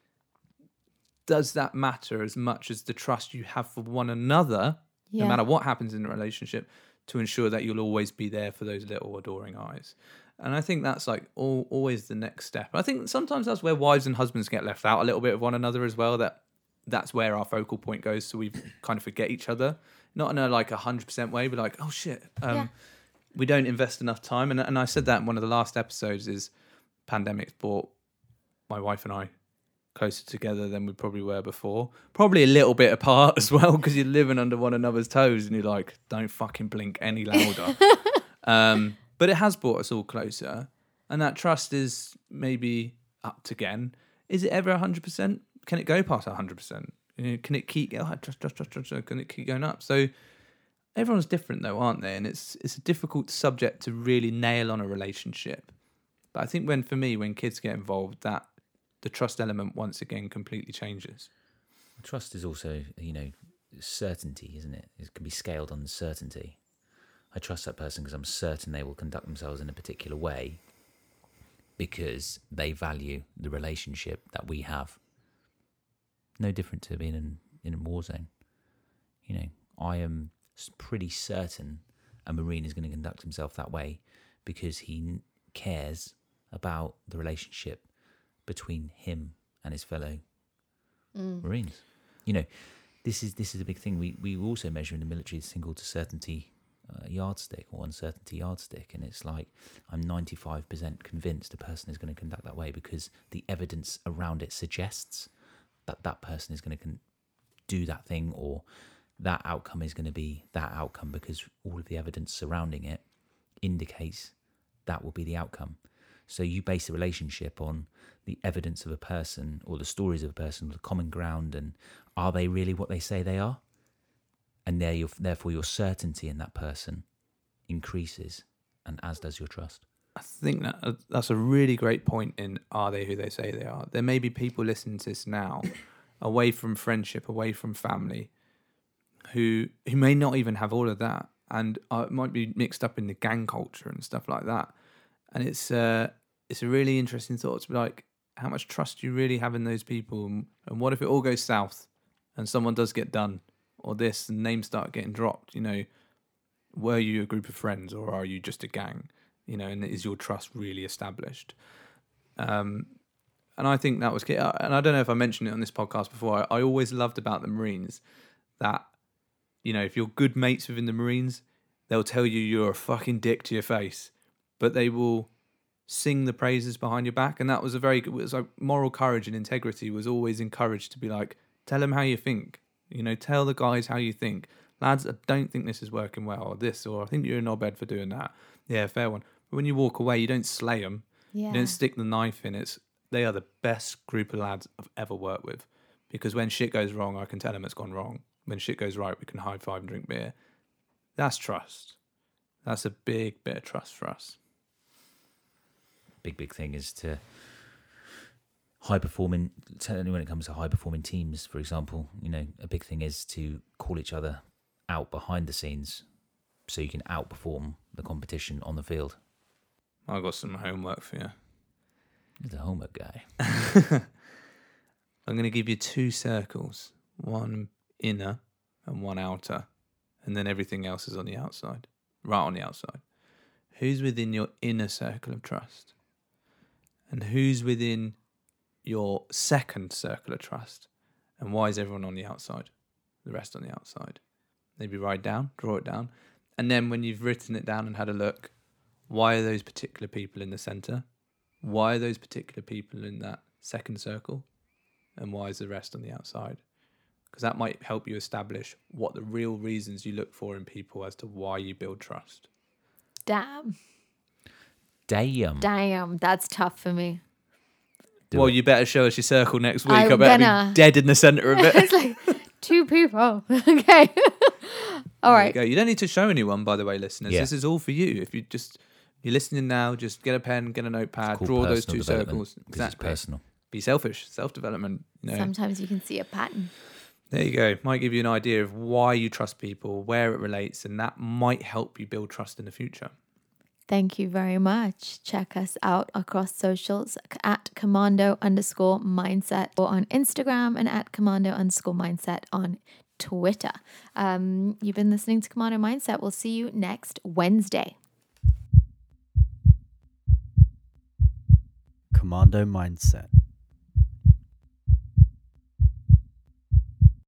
Does that matter as much as the trust you have for one another, Yeah. no matter what happens in the relationship, to ensure that you'll always be there for those little adoring eyes? And I think that's like all, always the next step. I think sometimes that's where wives and husbands get left out a little bit of one another as well. That that's where our focal point goes, so we kind of forget each other, not in a like a hundred percent way, but like, oh shit, um, Yeah. we don't invest enough time. And and I said that in one of the last episodes. Is pandemic's brought my wife and I closer together than we probably were before. Probably a little bit apart as well, because you're living under one another's toes, and you're like, don't fucking blink any louder. um, but it has brought us all closer, and that trust is maybe up to again. Is it ever a hundred percent? Can it go past a hundred percent? Can it keep? Oh, trust, trust, trust, trust. Can it keep going up? So everyone's different, though, aren't they? And it's it's a difficult subject to really nail on a relationship. But I think when, for me, when kids get involved, that the trust element once again completely changes. Trust is also, you know, certainty, isn't it? It can be scaled on certainty. I trust that person because I'm certain they will conduct themselves in a particular way because they value the relationship that we have. No different to being in, in a war zone. You know, I am pretty certain a Marine is going to conduct himself that way because he cares about the relationship between him and his fellow Mm. Marines. You know, this is this is a big thing. We we also measure in the military this thing called the certainty uh, yardstick or uncertainty yardstick, and it's like I'm ninety-five percent convinced a person is going to conduct that way because the evidence around it suggests that that person is going to con- do that thing, or that outcome is going to be that outcome because all of the evidence surrounding it indicates that will be the outcome. So you base a relationship on the evidence of a person or the stories of a person, the common ground, and are they really what they say they are? And there your, therefore your certainty in that person increases, and as does your trust. I think that uh, that's a really great point in are they who they say they are. There may be people listening to this now, away from friendship, away from family, who who may not even have all of that, and uh, might be mixed up in the gang culture and stuff like that. And it's uh, it's a really interesting thought to be like, how much trust do you really have in those people? And, and what if it all goes south and someone does get done or this and names start getting dropped? You know, were you a group of friends or are you just a gang? You know, and is your trust really established? Um, and I think that was key. And I don't know if I mentioned it on this podcast before. I, I always loved about the Marines that, you know, if you're good mates within the Marines, they'll tell you you're a fucking dick to your face, but they will sing the praises behind your back. And that was a very good, it was like moral courage and integrity was always encouraged to be like, tell them how you think, you know, tell the guys how you think. Lads, I don't think this is working well, or this, or I think you're a knobhead for doing that. Yeah, fair one. But when you walk away, you don't slay them. Yeah. You don't stick the knife in. It's they are the best group of lads I've ever worked with, because when shit goes wrong, I can tell them it's gone wrong. When shit goes right, we can high five and drink beer. That's trust. That's a big bit of trust for us. Big, big thing is to high performing, certainly when it comes to high performing teams, for example, you know, a big thing is to call each other out behind the scenes so you can outperform the competition on the field. I've got some homework for you. He's a homework guy. I'm going to give you two circles, one inner and one outer, and then everything else is on the outside, right on the outside. who's within your inner circle of trust, and who's within your second circle of trust, and why is everyone on the outside, the rest on the outside? Maybe write down, draw it down, and then when you've written it down and had a look, why are those particular people in the center? Why are those particular people in that second circle? And why is the rest on the outside? Because that might help you establish what the real reasons you look for in people as to why you build trust. Damn. Damn. Damn. That's tough for me. Do well, it. you better show us your circle next week. I'm I better gonna. be dead in the center of it. It's like two people. Okay. All There right. you go. You don't need to show anyone, by the way, listeners. Yeah. This is all for you. If you just you're listening now, just get a pen, get a notepad, Called draw those personal two development, circles. 'cause Exactly. It's personal. Be selfish, self-development. You know. Sometimes you can see a pattern. There you go. Might give you an idea of why you trust people, where it relates, and that might help you build trust in the future. Thank you very much. Check us out across socials at commando underscore mindset or on Instagram and at commando underscore mindset on Twitter. Um, you've been listening to Commando Mindset. We'll see you next Wednesday. Commando Mindset.